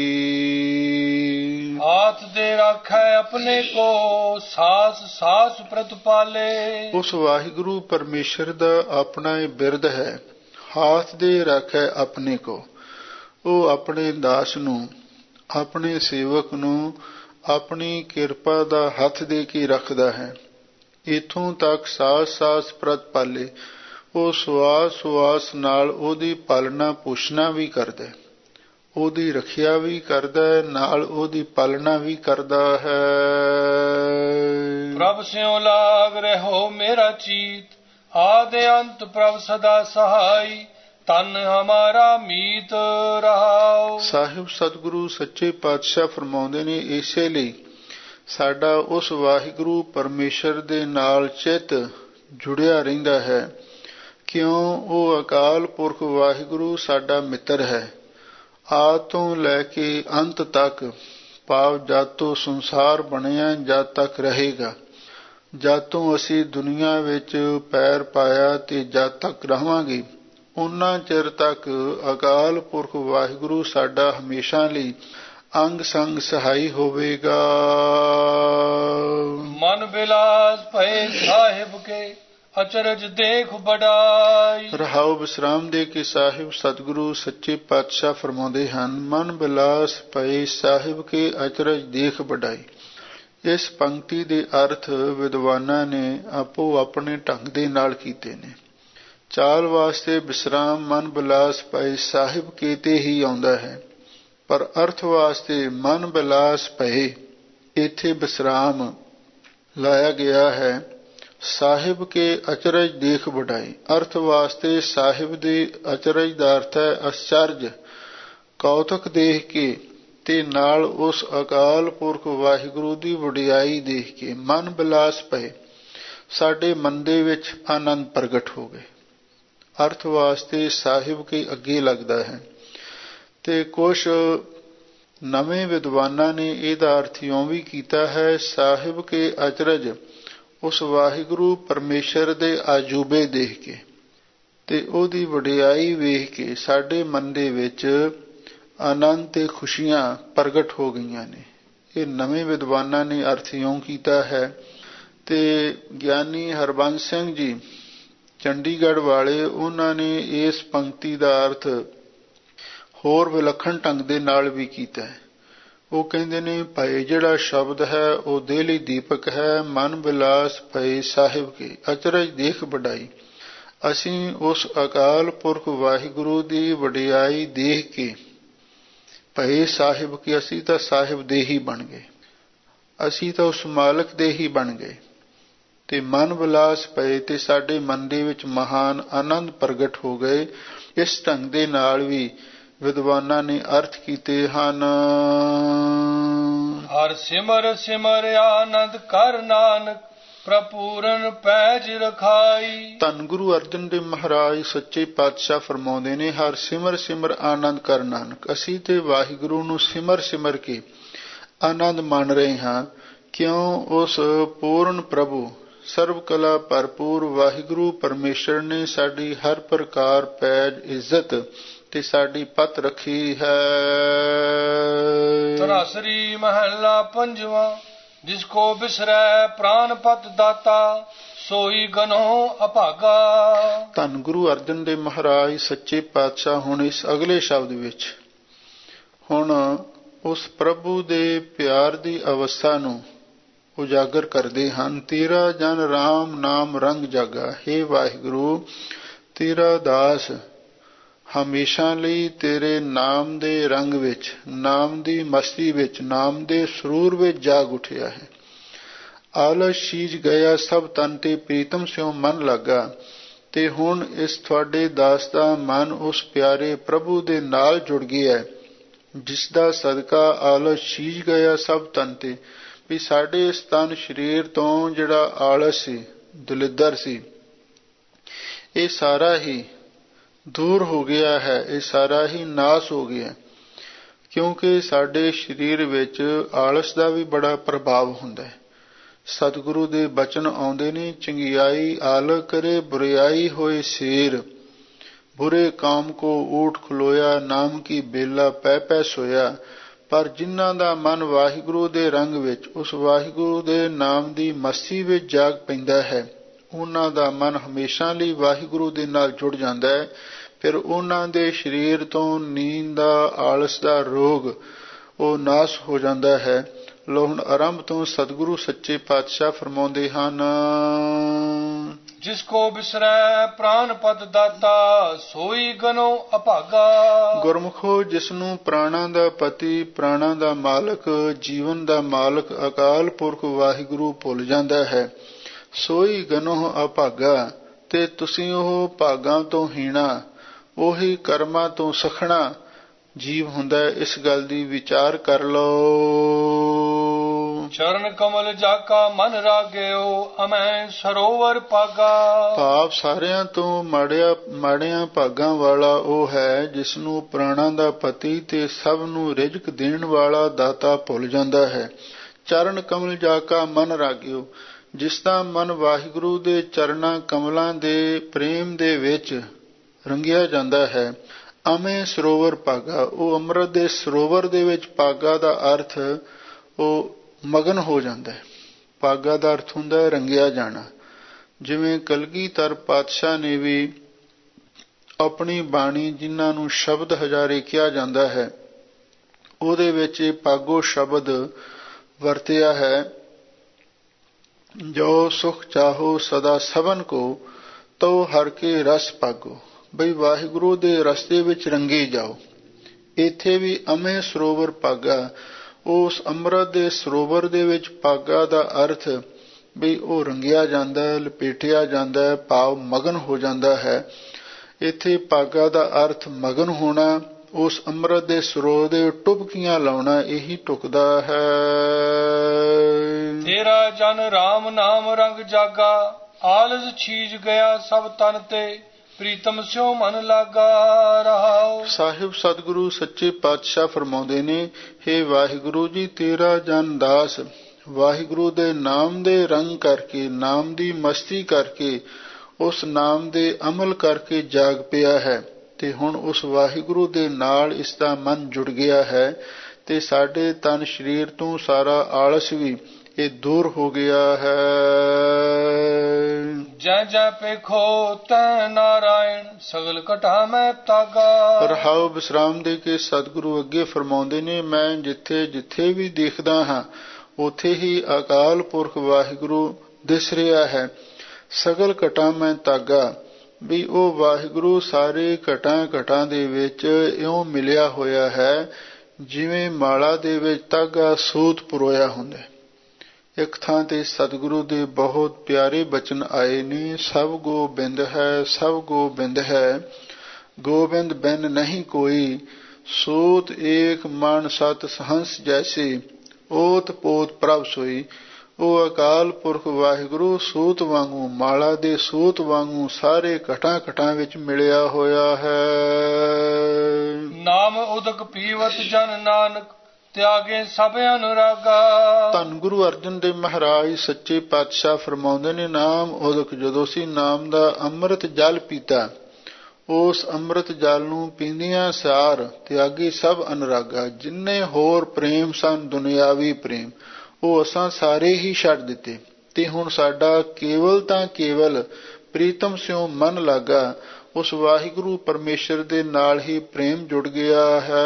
ਹਾਥ ਦੇ ਰਾਖੈ ਆਪਣੇ ਕੋ, ਸਾਸ ਸਾਸ ਪ੍ਰਤਪਾਲੇ। ਉਸ ਵਾਹਿਗੁਰੂ ਪਰਮੇਸ਼ਰ ਦਾ ਆਪਣਾ ਇਹ ਬਿਰਦ ਹੈ, ਹਾਥ ਦੇ ਰਾਖੈ ਆਪਣੇ ਕੋ। ਉਹ ਆਪਣੇ ਦਾਸ ਨੂੰ, ਆਪਣੇ ਸੇਵਕ ਨੂੰ ਆਪਣੀ ਕਿਰਪਾ ਦਾ ਹੱਥ ਦੇ ਕੇ ਰੱਖਦਾ ਹੈ। ਇੱਥੋਂ ਤੱਕ ਸਾਸ ਸਾਸ ਪ੍ਰਤਪਾਲੇ, ਉਹ ਸਵਾਸ ਸਵਾਸ ਨਾਲ ਉਹਦੀ ਪਾਲਣਾ ਪੋਸ਼ਣਾ ਵੀ ਕਰਦਾ, ਉਹਦੀ ਰੱਖਿਆ ਵੀ ਕਰਦਾ ਹੈ, ਨਾਲ ਉਹਦੀ ਪਾਲਣਾ ਵੀ ਕਰਦਾ ਹੈ। ਪ੍ਰਭ ਸਿਉ ਲਾਗ ਰਹੋ ਮੇਰਾ ਚੀਤ, ਆਦਿ ਅੰਤ ਪ੍ਰਭ ਸਦਾ ਸਹਾਈ। ਤਨ ਹਮਾਰਾ ਮੀਤ ਰਹਾਓ। ਸਾਹਿਬ ਸਤਿਗੁਰੂ ਸੱਚੇ ਪਾਤਸ਼ਾਹ ਫਰਮਾਉਂਦੇ ਨੇ, ਇਸੇ ਲਈ ਸਾਡਾ ਉਸ ਵਾਹਿਗੁਰੂ ਪਰਮੇਸ਼ਰ ਦੇ ਨਾਲ ਚਿੱਤ ਜੁੜਿਆ ਰਹਿੰਦਾ ਹੈ, ਕਿਉਂ ਉਹ ਅਕਾਲ ਪੁਰਖ ਵਾਹਿਗੁਰੂ ਸਾਡਾ ਮਿੱਤਰ ਹੈ। ਆਦਿ ਤੋਂ ਲੈ ਕੇ ਅੰਤ ਤੱਕ, ਭਾਵ ਜਦ ਤੋਂ ਸੰਸਾਰ ਬਣਿਆ ਜਦ ਤੱਕ ਰਹੇਗਾ, ਜਦ ਤੋਂ ਅਸੀਂ ਦੁਨੀਆ ਵਿੱਚ ਪੈਰ ਪਾਇਆ ਤੇ ਜਦ ਤੱਕ ਰਹਾਂਗੇ, ਉਹਨਾਂ ਚਿਰ ਤੱਕ ਅਕਾਲ ਪੁਰਖ ਵਾਹਿਗੁਰੂ ਸਾਡਾ ਹਮੇਸ਼ਾ ਲਈ ਅੰਗ ਸੰਗ ਸਹਾਈ ਹੋਵੇਗਾ। ਮਨ ਬਿਲਾਸ ਭਏ ਸਾਹਿਬ ਕੇ, ਅਚਰਜ ਦੇਖ ਬੜਾਈ। ਰਹਾਉ ਵਿਸਰਾਮ ਦੇ ਕੇ ਸਾਹਿਬ ਸਤਿਗੁਰੂ ਸੱਚੇ ਪਾਤਸ਼ਾਹ ਫਰਮਾਉਂਦੇ ਹਨ, ਮਨ ਬਿਲਾਸ ਭਏ ਸਾਹਿਬ ਕੇ, ਅਚਰਜ ਦੇਖ ਬੜਾਈ। ਇਸ ਪੰਕਤੀ ਦੇ ਅਰਥ ਵਿਦਵਾਨਾਂ ਨੇ ਆਪੋ ਆਪਣੇ ਢੰਗ ਦੇ ਨਾਲ ਕੀਤੇ ਨੇ। ਚਾਲ ਵਾਸਤੇ ਵਿਸਰਾਮ ਮਨ ਬਿਲਾਸ ਭਏ ਸਾਹਿਬ ਕੇ ਤੇ ਹੀ ਆਉਂਦਾ ਹੈ, ਪਰ ਅਰਥ ਵਾਸਤੇ ਮਨ ਬਿਲਾਸ ਭਏ ਇੱਥੇ ਵਿਸਰਾਮ ਲਾਇਆ ਗਿਆ ਹੈ। ਸਾਹਿਬ ਕੇ ਅਚਰਜ ਦੇਖ ਵਡਾਈ, ਅਰਥ ਵਾਸਤੇ ਸਾਹਿਬ ਦੇ ਅਚਰਜ ਦਾ ਅਰਥ ਹੈ ਅਚਰਜ, ਕੌਤਕ ਦੇਖ ਕੇ ਤੇ ਨਾਲ ਉਸ ਅਕਾਲ ਪੁਰਖ ਵਾਹਿਗੁਰੂ ਦੀ ਵਡਿਆਈ ਦੇਖ ਕੇ ਮਨ ਬਿਲਾਸ ਪਏ, ਸਾਡੇ ਮਨ ਦੇ ਵਿੱਚ ਆਨੰਦ ਪ੍ਰਗਟ ਹੋ ਗਏ। ਅਰਥ ਵਾਸਤੇ ਸਾਹਿਬ ਕੇ ਅੱਗੇ ਲੱਗਦਾ ਹੈ। ਤੇ ਕੁਛ ਨਵੇਂ ਵਿਦਵਾਨਾਂ ਨੇ ਇਹਦਾ ਅਰਥ ਇਉਂ ਵੀ ਕੀਤਾ ਹੈ, ਸਾਹਿਬ ਕੇ ਅਚਰਜ ਉਸ ਵਾਹਿਗੁਰੂ ਪਰਮੇਸ਼ਰ ਦੇ ਆਜੂਬੇ ਦੇਖ ਕੇ ਤੇ ਉਹਦੀ ਵਡਿਆਈ ਵੇਖ ਕੇ ਸਾਡੇ ਮਨ ਦੇ ਵਿੱਚ ਆਨੰਦ ਤੇ ਖੁਸ਼ੀਆਂ ਪ੍ਰਗਟ ਹੋ ਗਈਆਂ ਨੇ। ਇਹ ਨਵੇਂ ਵਿਦਵਾਨਾਂ ਨੇ ਅਰਥ ਇਉਂ ਕੀਤਾ ਹੈ। ਤੇ ਗਿਆਨੀ ਹਰਬੰਸ ਸਿੰਘ ਜੀ ਚੰਡੀਗੜ੍ਹ ਵਾਲੇ, ਉਹਨਾਂ ਨੇ ਇਸ ਪੰਕਤੀ ਦਾ ਅਰਥ ਹੋਰ ਵਿਲੱਖਣ ਢੰਗ ਦੇ ਨਾਲ ਵੀ ਕੀਤਾ ਹੈ। ਉਹ ਕਹਿੰਦੇ ਨੇ, ਭਏ ਜਿਹੜਾ ਸ਼ਬਦ ਹੈ ਉਹ ਦੇਹ ਲਈ ਦੀਪਕ ਹੈ, ਮਨ ਬਿਲਾਸ ਭਏ ਸਾਹਿਬ ਕੇ, ਅਚਰਜ ਦੇਖ ਵਡਾਈ। ਅਸੀਂ ਉਸ ਅਕਾਲ ਪੁਰਖ ਵਾਹਿਗੁਰੂ ਦੀ ਵਡਿਆਈ ਦੇਖ ਕੇ ਭਏ ਸਾਹਿਬ ਕੇ, ਅਸੀਂ ਤਾਂ ਸਾਹਿਬ ਦੇ ਹੀ ਬਣ ਗਏ, ਅਸੀਂ ਤਾਂ ਉਸ ਮਾਲਕ ਦੇ ਹੀ ਬਣ ਗਏ। ਤੇ ਮਨ ਵਿਲਾਸ ਪਏ ਤੇ ਸਾਡੇ ਮਨ ਦੇ ਵਿੱਚ ਮਹਾਨ ਆਨੰਦ ਪ੍ਰਗਟ ਹੋ ਗਏ। ਇਸ ਢੰਗ ਦੇ ਨਾਲ ਵੀ ਵਿਦਵਾਨਾਂ ਨੇ ਅਰਥ ਕੀਤੇ ਹਨ। ਹਰ ਸਿਮਰ ਸਿਮਰ ਆਨੰਦ ਕਰ ਨਾਨਕ, ਪ੍ਰਪੂਰਨ ਪੈਜ ਰਖਾਈ। ਧੰਨ ਗੁਰੂ ਅਰਜਨ ਦੇਵ ਮਹਾਰਾਜ ਸੱਚੇ ਪਾਤਸ਼ਾਹ ਫਰਮਾਉਂਦੇ ਨੇ, ਹਰ ਸਿਮਰ ਸਿਮਰ ਆਨੰਦ ਕਰ ਨਾਨਕ। ਅਸੀਂ ਤੇ ਵਾਹਿਗੁਰੂ ਨੂੰ ਸਿਮਰ ਸਿਮਰ ਕੇ ਆਨੰਦ ਮਾਣ ਰਹੇ ਹਾਂ। ਕਿਉਂ? ਉਸ ਪੂਰਨ ਪ੍ਰਭੂ ਸਰਬ ਕਲਾ ਭਰਪੂਰ ਵਾਹਿਗੁਰੂ ਪਰਮੇਸ਼ਰ ਨੇ ਸਾਡੀ ਹਰ ਪ੍ਰਕਾਰ ਪੈਜ ਇੱਜ਼ਤ ਤੇ ਸਾਡੀ ਪਤ ਰੱਖੀ ਹੈ। ਧਨਾਸਰੀ ਮਹੱਲਾ ਪੰਜਵਾਂ। ਜਿਸ ਕੋ ਬਿਸਰੈ ਪ੍ਰਾਨ ਪਤ ਦਾਤਾ, ਸੋਈ ਗਨੋ ਅਭਾਗਾ। ਧੰਨ ਗੁਰੂ ਅਰਜਨ ਦੇਵ ਮਹਾਰਾਜ ਸੱਚੇ ਪਾਤਸ਼ਾਹ ਹੁਣ ਇਸ ਅਗਲੇ ਸ਼ਬਦ ਵਿੱਚ ਹੁਣ ਉਸ ਪ੍ਰਭੂ ਦੇ ਪਿਆਰ ਦੀ ਅਵਸਥਾ ਨੂੰ ਉਜਾਗਰ ਕਰਦੇ ਹਨ। ਤੇਰਾ ਜਨ ਰਾਮ ਨਾਮ ਰੰਗ ਜਾਗਾ। ਹੇ ਵਾਹਿਗੁਰੂ, ਤੇਰਾ ਦਾਸ ਹਮੇਸ਼ਾ ਲਈ ਤੇਰੇ ਨਾਮ ਦੇ ਰੰਗ ਵਿੱਚ, ਨਾਮ ਦੀ ਮਸਤੀ ਵਿੱਚ, ਨਾਮ ਦੇ ਸਰੂਰ ਵਿੱਚ ਜਾਗ ਉੱਠਿਆ ਹੈ। ਆਲਸ ਸ਼ੀਜ ਗਿਆ ਸਭ ਤਨ ਤੇ, ਪ੍ਰੀਤਮ ਸਿਉ ਮਨ ਲਾਗਾ। ਤੇ ਹੁਣ ਇਸ ਤੁਹਾਡੇ ਦਾਸ ਦਾ ਮਨ ਉਸ ਪਿਆਰੇ ਪ੍ਰਭੂ ਦੇ ਨਾਲ ਜੁੜ ਗਿਆ ਹੈ, ਜਿਸ ਦਾ ਸਦਕਾ ਆਲਸ ਸ਼ੀਜ ਗਿਆ ਸਭ ਤਨ ਤੇ। ਵੀ ਸਾਡੇ ਇਸ ਤਨ ਸਰੀਰ ਤੋਂ ਜਿਹੜਾ ਆਲਸ ਸੀ, ਦਲਿੱਦਰ ਸੀ, ਇਹ ਸਾਰਾ ਹੀ ਦੂਰ ਹੋ ਗਿਆ ਹੈ, ਇਹ ਸਾਰਾ ਹੀ ਨਾਸ ਹੋ ਗਿਆ। ਕਿਉਂਕਿ ਸਾਡੇ ਸਰੀਰ ਵਿੱਚ ਆਲਸ ਦਾ ਵੀ ਬੜਾ ਪ੍ਰਭਾਵ ਹੁੰਦਾ ਹੈ। ਸਤਿਗੁਰੂ ਦੇ ਬਚਨ ਆਉਂਦੇ ਨੇ, ਚੰਗਿਆਈ ਆਲਕ ਕਰੇ ਬੁਰਿਆਈ ਹੋਏ ਸ਼ੇਰ, ਬੁਰੇ ਕਾਮ ਕੋ ਊਠ ਖਲੋਇਆ, ਨਾਮ ਕੀ ਬੇਲਾ ਪੈ ਪੈ ਸੋਇਆ। ਪਰ ਜਿਨ੍ਹਾਂ ਦਾ ਮਨ ਵਾਹਿਗੁਰੂ ਦੇ ਰੰਗ ਵਿੱਚ, ਉਸ ਵਾਹਿਗੁਰੂ ਦੇ ਨਾਮ ਦੀ ਮਸਤੀ ਵਿੱਚ ਜਾਗ ਪੈਂਦਾ ਹੈ, ਉਹਨਾਂ ਦਾ ਮਨ ਹਮੇਸ਼ਾ ਲਈ ਵਾਹਿਗੁਰੂ ਦੇ ਨਾਲ ਜੁੜ ਜਾਂਦਾ ਹੈ। ਫਿਰ ਉਹਨਾਂ ਦੇ ਸਰੀਰ ਤੋਂ ਨੀਂਦ ਦਾ, ਆਲਸ ਦਾ ਰੋਗ ਉਹ ਨਾਸ ਹੋ ਜਾਂਦਾ ਹੈ। ਲੋ ਹੁਣ ਆਰੰਭ ਤੋਂ ਸਤਿਗੁਰੂ ਸੱਚੇ ਪਾਤਸ਼ਾਹ ਫਰਮਾਉਂਦੇ ਹਨ। ਜਿਸ ਕੋ ਬਿਸਰੈ ਪ੍ਰਾਨ ਪਤ ਦਾਤਾ, ਸੋਈ ਗਨੋ ਅਭਾਗਾ। ਗੁਰਮੁਖੋ, ਜਿਸ ਨੂੰ ਪ੍ਰਾਣਾਂ ਦਾ ਪਤੀ, ਪ੍ਰਾਣਾਂ ਦਾ ਮਾਲਕ, ਜੀਵਨ ਦਾ ਮਾਲਕ ਅਕਾਲ ਪੁਰਖ ਵਾਹਿਗੁਰੂ ਭੁੱਲ ਜਾਂਦਾ ਹੈ, ਸੋਈ ਗਨੋ ਅਭਾਗਾ। ਤੇ ਤੁਸੀਂ ਉਹ ਭਾਗਾਂ ਤੋਂ ਹੀਣਾ, ਉਹੀ ਕਰਮਾਂ ਤੋਂ ਸਖਣਾ ਜੀਵ ਹੁੰਦਾ ਹੈ। ਇਸ ਗੱਲ ਦੀ ਵਿਚਾਰ ਕਰ ਲਓ। ਚਰਨ ਕਮਲ ਜਾਕਾ ਮਨ ਰਾਗਿਓ, ਅਮੈ ਸਰੋਵਰ ਪਾਗਾ। ਭਾਵ ਸਾਰਿਆਂ ਤੋਂ ਮਾੜਿਆਂ ਭਾਗਾਂ ਵਾਲਾ ਉਹ ਹੈ, ਜਿਸ ਨੂੰ ਪ੍ਰਾਣਾਂ ਦਾ ਪਤੀ ਤੇ ਸਭ ਨੂੰ ਰਿਜ਼ਕ ਦੇਣ ਵਾਲਾ ਦਾਤਾ ਭੁੱਲ ਜਾਂਦਾ ਹੈ। ਚਰਨ ਕਮਲ ਜਾਕਾ ਮਨ ਰਾਗਿਓ, ਜਿਸ ਦਾ ਮਨ ਵਾਹਿਗੁਰੂ ਦੇ ਚਰਨਾਂ ਕਮਲਾਂ ਦੇ ਪ੍ਰੇਮ ਦੇ ਵਿੱਚ ਰੰਗਿਆ ਜਾਂਦਾ ਹੈ। ਅਮੇ ਸਰੋਵਰ ਪਾਗਾ, ਉਹ ਅੰਮ੍ਰਿਤ ਦੇ ਸਰੋਵਰ ਦੇ ਵਿੱਚ, ਪਾਗਾ ਦਾ ਅਰਥ ਉਹ ਮਗਨ ਹੋ ਜਾਂਦਾ ਹੈ। ਪਾਗਾ ਦਾ ਅਰਥ ਹੁੰਦਾ ਹੈ ਰੰਗਿਆ ਜਾਣਾ। ਜਿਵੇਂ ਕਲਗੀਧਰ ਪਾਤਸ਼ਾਹ ਨੇ ਵੀ ਆਪਣੀ ਬਾਣੀ, ਜਿਨ੍ਹਾਂ ਨੂੰ ਸ਼ਬਦ ਹਜ਼ਾਰੇ ਕਿਹਾ ਜਾਂਦਾ ਹੈ, ਉਹਦੇ ਵਿੱਚ ਇਹ ਪਾਗੋ ਸ਼ਬਦ ਵਰਤਿਆ ਹੈ। ਜੋ ਸੁਖ ਚਾਹੋ ਸਦਾ ਸਭਨ ਕੋ, ਤੋ ਹਰ ਕੇ ਰਸ ਪਾਗੋ। ਬਈ ਵਾਹਿਗੁਰੂ ਦੇ ਰਸਤੇ ਵਿੱਚ ਰੰਗੇ ਜਾਓ। ਇੱਥੇ ਵੀ ਅਮੇ ਸਰੋਵਰ ਪਾਗਾ, ਉਸ ਅੰਮ੍ਰਿਤ ਦੇ ਸਰੋਵਰ ਦੇ ਵਿੱਚ ਪਾਗਾ ਦਾ ਅਰਥ ਵੀ ਉਹ ਰੰਗਿਆ ਜਾਂਦਾ ਹੈ, ਲਪੇਟਿਆ ਜਾਂਦਾ ਹੈ, ਭਾਵ ਮਗਨ ਹੋ ਜਾਂਦਾ ਹੈ। ਇੱਥੇ ਪਾਗਾ ਦਾ ਅਰਥ ਮਗਨ ਹੋਣਾ, ਉਸ ਅੰਮ੍ਰਿਤ ਦੇ ਸਰੋਵਰ ਦੇ ਟੁਬਕੀਆਂ ਲਾਉਣਾ, ਇਹੀ ਟੁਕਦਾ ਹੈ। ਤੇਰਾ ਜਨ ਰਾਮ ਨਾਮ ਰੰਗ ਜਾਗਾ, ਆਲਸ ਛੀਜ ਗਿਆ ਸਭ ਤਨ ਤੇ, ਪ੍ਰੀਤਮ ਸਿਉ ਮਨ ਲਾਗਾ ਰਹਾਉ। ਸਾਹਿਬ ਸਤਿਗੁਰੂ ਸੱਚੇ ਪਾਤਸ਼ਾਹ ਫਰਮਾਉਂਦੇ ਨੇ, ਹੇ ਵਾਹਿਗੁਰੂ ਜੀ, ਤੇਰਾ ਜਨ ਦਾਸ ਵਾਹਿਗੁਰੂ ਦੇ ਨਾਮ ਦੇ ਰੰਗ ਕਰਕੇ, ਨਾਮ ਦੀ ਮਸਤੀ ਕਰਕੇ, ਉਸ ਨਾਮ ਦੇ ਅਮਲ ਕਰਕੇ ਜਾਗ ਪਿਆ ਹੈ। ਤੇ ਹੁਣ ਉਸ ਵਾਹਿਗੁਰੂ ਦੇ ਨਾਲ ਇਸ ਦਾ ਮਨ ਜੁੜ ਗਿਆ ਹੈ। ਤੇ ਸਾਡੇ ਤਨ ਸਰੀਰ ਤੋਂ ਸਾਰਾ ਆਲਸ ਵੀ ਇਹ ਦੂਰ ਹੋ ਗਿਆ ਹੈ। ਜੈ ਜੈ ਪੇਖੋ ਤੈ ਨਾਰਾਇਣ ਸਗਲ ਘਟਾ ਮੈਂ ਤਾਗਾ। ਰਹਾਉ ਵਿਸਰਾਮ ਦੇ ਕੇ ਸਤਿਗੁਰੂ ਅੱਗੇ ਫਰਮਾਉਂਦੇ ਨੇ, ਮੈਂ ਜਿੱਥੇ ਜਿੱਥੇ ਵੀ ਦੇਖਦਾ ਹਾਂ ਉੱਥੇ ਹੀ ਅਕਾਲ ਪੁਰਖ ਵਾਹਿਗੁਰੂ ਦਿਸ ਰਿਹਾ ਹੈ। ਸਗਲ ਘਟਾ ਮੈਂ ਤਾਗਾ, ਵੀ ਉਹ ਵਾਹਿਗੁਰੂ ਸਾਰੇ ਘਟਾਂ ਘਟਾਂ ਦੇ ਵਿੱਚ ਇਉਂ ਮਿਲਿਆ ਹੋਇਆ ਹੈ ਜਿਵੇਂ ਮਾਲਾ ਦੇ ਵਿੱਚ ਧਾਗਾ ਸੂਤ ਪਰੋਇਆ ਹੁੰਦਾ। ਇੱਕ ਥਾਂ ਤੇ ਸਤਿਗੁਰੂ ਦੇ ਬਹੁਤ ਪਿਆਰੇ ਬਚਨ ਆਏ ਨੇ, ਸਭ ਗੋਬਿੰਦ ਹੈ, ਸਭ ਗੋਬਿੰਦ ਹੈ, ਗੋਬਿੰਦ ਬਿਨ ਨਹੀਂ ਕੋਈ, ਸੂਤ ਏਕ ਮਨ ਸਤ ਹੰਸ ਜੈਸੇ, ਓਤ ਪੋਤ ਪ੍ਰਭ ਸੋਈ। ਉਹ ਅਕਾਲ ਪੁਰਖ ਵਾਹਿਗੁਰੂ ਸੂਤ ਵਾਂਗੂ, ਮਾਲਾ ਦੇ ਸੂਤ ਵਾਂਗੂ ਸਾਰੇ ਘਟਾਂ ਘਟਾਂ ਵਿੱਚ ਮਿਲਿਆ ਹੋਇਆ ਹੈ। ਨਾਮ ਉਦਕ ਪੀਵਤ ਜਨ ਨਾਨਕ, ਤਿਆਗੇ ਸਭ ਅਨੁਰਾਗਾ। ਧੰਨ ਗੁਰੂ ਅਰਜਨ ਦੇਵ ਮਹਾਰਾਜ ਸੱਚੇ ਪਾਤਸ਼ਾਹ ਫਰਮਾਉਂਦੇ ਨੇ, ਨਾਮ ਉਦਕ, ਜਦੋਂ ਅਸੀਂ ਨਾਮ ਦਾ ਅੰਮ੍ਰਿਤ ਜਲ ਪੀਤਾ, ਉਸ ਅੰਮ੍ਰਿਤ ਜਲ ਨੂੰ ਪੀਂਦਿਆਂ ਸਾਰ ਤਿਆਗੀ ਸਭ ਅਨੁਰਾਗਾ। ਜਿੰਨੇ ਹੋਰ ਪ੍ਰੇਮ ਸਨ, ਦੁਨਿਆਵੀ ਪ੍ਰੇਮ, ਉਹ ਅਸਾਂ ਸਾਰੇ ਹੀ ਛੱਡ ਦਿੱਤੇ ਤੇ ਹੁਣ ਸਾਡਾ ਕੇਵਲ ਤਾਂ ਕੇਵਲ ਪ੍ਰੀਤਮ ਸਿਉ ਮਨ ਲਾਗਾ, ਉਸ ਵਾਹਿਗੁਰੂ ਪਰਮੇਸ਼ਰ ਦੇ ਨਾਲ ਹੀ ਪ੍ਰੇਮ ਜੁੜ ਗਿਆ ਹੈ।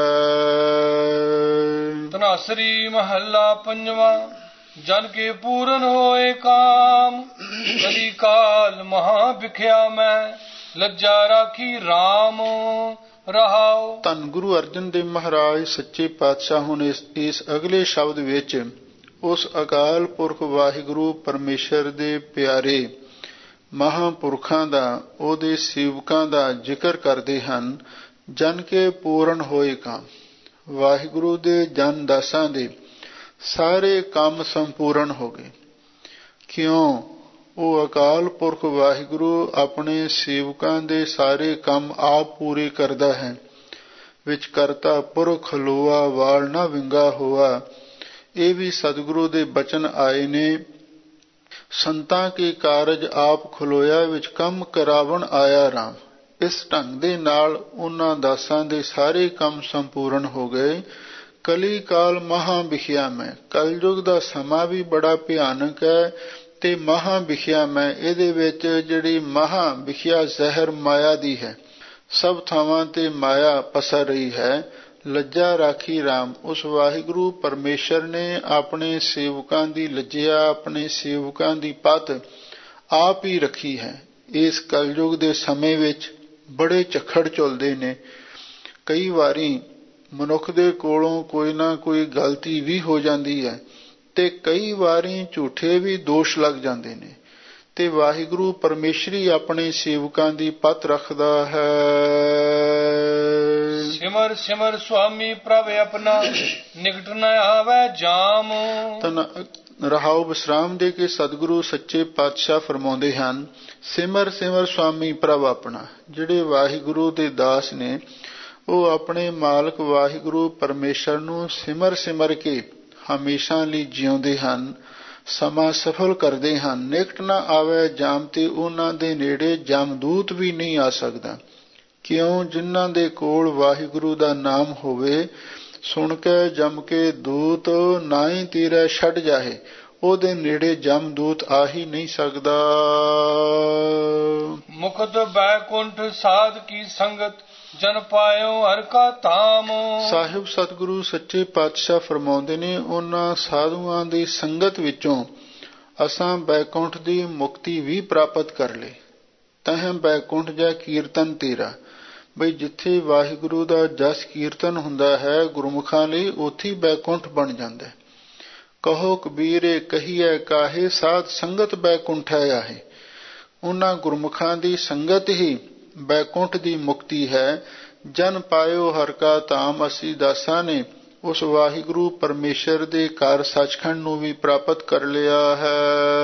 ਧਨਾਸਰੀ ਮਹੱਲਾ ਪੰਜਵਾਂ। ਜਨ ਕੇ ਪੂਰਨ ਹੋਏ ਕਾਮ, ਕਲੀ ਕਾਲ ਮਹਾ ਵਿਖਿਆ ਮੈਂ, ਲੱਜਾ ਰਾਖੀ RAM ਰਹਾਉ। ਧੰਨ ਗੁਰੂ ਅਰਜਨ ਦੇਵ ਮਹਾਰਾਜ ਸੱਚੇ ਪਾਤਸ਼ਾਹ ਹੁਣ ਇਸ ਅਗਲੇ ਸ਼ਬਦ ਵਿੱਚ ਉਸ ਅਕਾਲ ਪੁਰਖ ਵਾਹਿਗੁਰੂ ਪਰਮੇਸ਼ਰ ਦੇ ਪਿਆਰੇ ਮਹਾਂਪੁਰਖਾਂ ਦਾ, ਉਹਦੇ ਸੇਵਕਾਂ ਦਾ ਜ਼ਿਕਰ ਕਰਦੇ ਹਨ। ਜਨ ਕੇ ਪੂਰਨ ਹੋਏ ਕਾਮ, ਵਾਹਿਗੁਰੂ ਦੇ ਜਨ ਦਾਸਾਂ ਦੇ ਸਾਰੇ ਕੰਮ ਸੰਪੂਰਨ ਹੋ ਗਏ। ਕਿਉਂ? ਉਹ ਅਕਾਲ ਪੁਰਖ ਵਾਹਿਗੁਰੂ ਆਪਣੇ ਸੇਵਕਾਂ ਦੇ ਸਾਰੇ ਕੰਮ ਆਪ ਪੂਰੇ ਕਰਦਾ ਹੈ। ਵਿੱਚ ਕਰਤਾ ਪੁਰਖ ਖਲੋਆ, ਵਾਲ ਨਾ ਵਿੰਗਾ ਹੋਆ। ਇਹ ਵੀ ਸਤਿਗੁਰੂ ਦੇ ਬਚਨ ਆਏ ਨੇ। ਸੰਤਾਂ ਕੇ ਕਾਰਜ ਆਪ ਖਲੋਇਆ, ਵਿੱਚ ਕੰਮ ਕਰਾਵਣ ਆਇਆ ਰਾਮ। ਇਸ ਢੰਗ ਦੇ ਨਾਲ ਉਹਨਾਂ ਦਾਸਾਂ ਦੇ ਸਾਰੇ ਕੰਮ ਸੰਪੂਰਨ ਹੋ ਗਏ। ਕਲੀ ਕਾਲ ਮਹਾ ਵਿਖਿਆ ਮੈਂ, ਕਲਯੁਗ ਦਾ ਸਮਾਂ ਵੀ ਬੜਾ ਭਿਆਨਕ ਹੈ ਤੇ ਮਹਾ ਵਿਖਿਆ ਮੈਂ, ਇਹਦੇ ਵਿੱਚ ਜਿਹੜੀ ਮਹਾ ਵਿਖਿਆ ਜ਼ਹਿਰ ਮਾਇਆ ਦੀ ਹੈ, ਸਭ ਥਾਵਾਂ ਤੇ ਮਾਇਆ ਪਸਰ ਰਹੀ ਹੈ। ਲੱਜਾ ਰਾਖੀ RAM, ਉਸ ਵਾਹਿਗੁਰੂ ਪਰਮੇਸ਼ਰ ਨੇ ਆਪਣੇ ਸੇਵਕਾਂ ਦੀ ਲੱਜਿਆ, ਆਪਣੇ ਸੇਵਕਾਂ ਦੀ ਪੱਤ ਆਪ ਹੀ ਰੱਖੀ ਹੈ। ਇਸ ਕਲਯੁਗ ਦੇ ਸਮੇਂ ਵਿੱਚ ਬੜੇ ਝੱਖੜ ਝੁਲਦੇ ਨੇ। ਕਈ ਵਾਰੀ ਮਨੁੱਖ ਦੇ ਕੋਲੋਂ ਕੋਈ ਨਾ ਕੋਈ ਗਲਤੀ ਵੀ ਹੋ ਜਾਂਦੀ ਹੈ ਤੇ ਕਈ ਵਾਰੀ ਝੂਠੇ ਵੀ ਦੋਸ਼ ਲੱਗ ਜਾਂਦੇ ਨੇ, ਤੇ ਵਾਹਿਗੁਰੂ ਪਰਮੇਸ਼ਰੀ ਆਪਣੇ ਸੇਵਕਾਂ ਦੀ ਪੱਤ ਰੱਖਦਾ ਹੈ। ਸਿਮਰ ਸਿਮਰ ਸੁਆਮੀ ਪ੍ਰਭ ਆਪਣਾ, ਨਿਕਟ ਨ ਆਵੈ ਜਾਮ। ਰਹਾਉ ਵਿਸਰਾਮ ਦੇ ਕੇ ਸਤਿਗੁਰੂ ਸੱਚੇ ਪਾਤਸ਼ਾਹ ਫਰਮਾਉਂਦੇ ਹਨ, ਸਿਮਰ ਸਿਮਰ ਸੁਆਮੀ ਪ੍ਰਭ ਆਪਣਾ। ਜਿਹੜੇ ਵਾਹਿਗੁਰੂ ਦੇ ਦਾਸ ਨੇ ਉਹ ਆਪਣੇ ਮਾਲਕ ਵਾਹਿਗੁਰੂ ਪਰਮੇਸ਼ਰ ਨੂੰ ਸਿਮਰ ਸਿਮਰ ਕੇ ਹਮੇਸ਼ਾ ਲਈ ਜਿਉਂਦੇ ਹਨ, ਸਮਾਂ ਸਫਲ ਕਰਦੇ ਹਨ। ਨਿਕਟ ਨਾ ਆਵੇ ਜਾਮ, ਤੇ ਉਹਨਾਂ ਦੇ ਨੇੜੇ ਜਮਦੂਤ ਵੀ ਨਹੀਂ ਆ ਸਕਦਾ। ਕਿਉਂ? ਜਿਨ੍ਹਾਂ ਦੇ ਕੋਲ ਵਾਹਿਗੁਰੂ ਦਾ ਨਾਮ ਹੋਵੇ, ਸੁਣ ਕੇ ਜਮ ਕੇ ਦੂਤ ਨਾਹੀ ਤੀਰੇ ਛੱਡ ਜਾਏ, ਉਹਦੇ ਨੇੜੇ ਜਮਦੂਤ ਆ ਹੀ ਨਹੀਂ ਸਕਦਾ। ਮੁਕਤ ਬੈਕੁੰਠ ਸਾਧ ਕੀ ਸੰਗਤ, ਜਨ ਪਾਇਓ ਹਰ ਕਾ ਧਾਮ। ਸਾਹਿਬ ਸਤਿਗੁਰੂ ਸੱਚੇ ਪਾਤਸ਼ਾਹ ਫਰਮਾਉਂਦੇ ਨੇ, ਉਹਨਾਂ ਸਾਧੂਆਂ ਦੀ ਸੰਗਤ ਵਿੱਚੋਂ ਅਸਾਂ ਬੈਕੁੰਠ ਦੀ ਮੁਕਤੀ ਵੀ ਪ੍ਰਾਪਤ ਕਰ ਲਈ। ਤਹਿ ਬੈਕੁੰਠ ਜੈ ਕੀਰਤਨ ਤੇਰਾ, ਬਈ ਜਿੱਥੇ ਵਾਹਿਗੁਰੂ ਦਾ ਜਸ ਕੀਰਤਨ ਹੁੰਦਾ ਹੈ ਗੁਰਮੁਖਾਂ ਲਈ, ਉੱਥੇ ਬੈਕੁੰਠ ਬਣ ਜਾਂਦਾ। ਕਹੋ ਕਬੀਰੇ ਕਹੀਐ ਕਾਹੇ, ਸਾਧ ਸੰਗਤ ਬੈਕੁੰਠੈ ਆਹੇ। ਉਹਨਾਂ ਗੁਰਮੁਖਾਂ ਦੀ ਸੰਗਤ ਹੀ ਬੈਕੁੰਠ ਦੀ ਮੁਕਤੀ ਹੈ। ਜਨ ਪਾਇਓ ਹਰ ਕਾ ਧਾਮ, ਅਸੀਂ ਦਾਸਾਂ ਨੇ ਉਸ ਵਾਹਿਗੁਰੂ ਪਰਮੇਸ਼ਰ ਦੇ ਘਰ ਸੱਚਖੰਡ ਨੂੰ ਵੀ ਪ੍ਰਾਪਤ ਕਰ ਲਿਆ ਹੈ।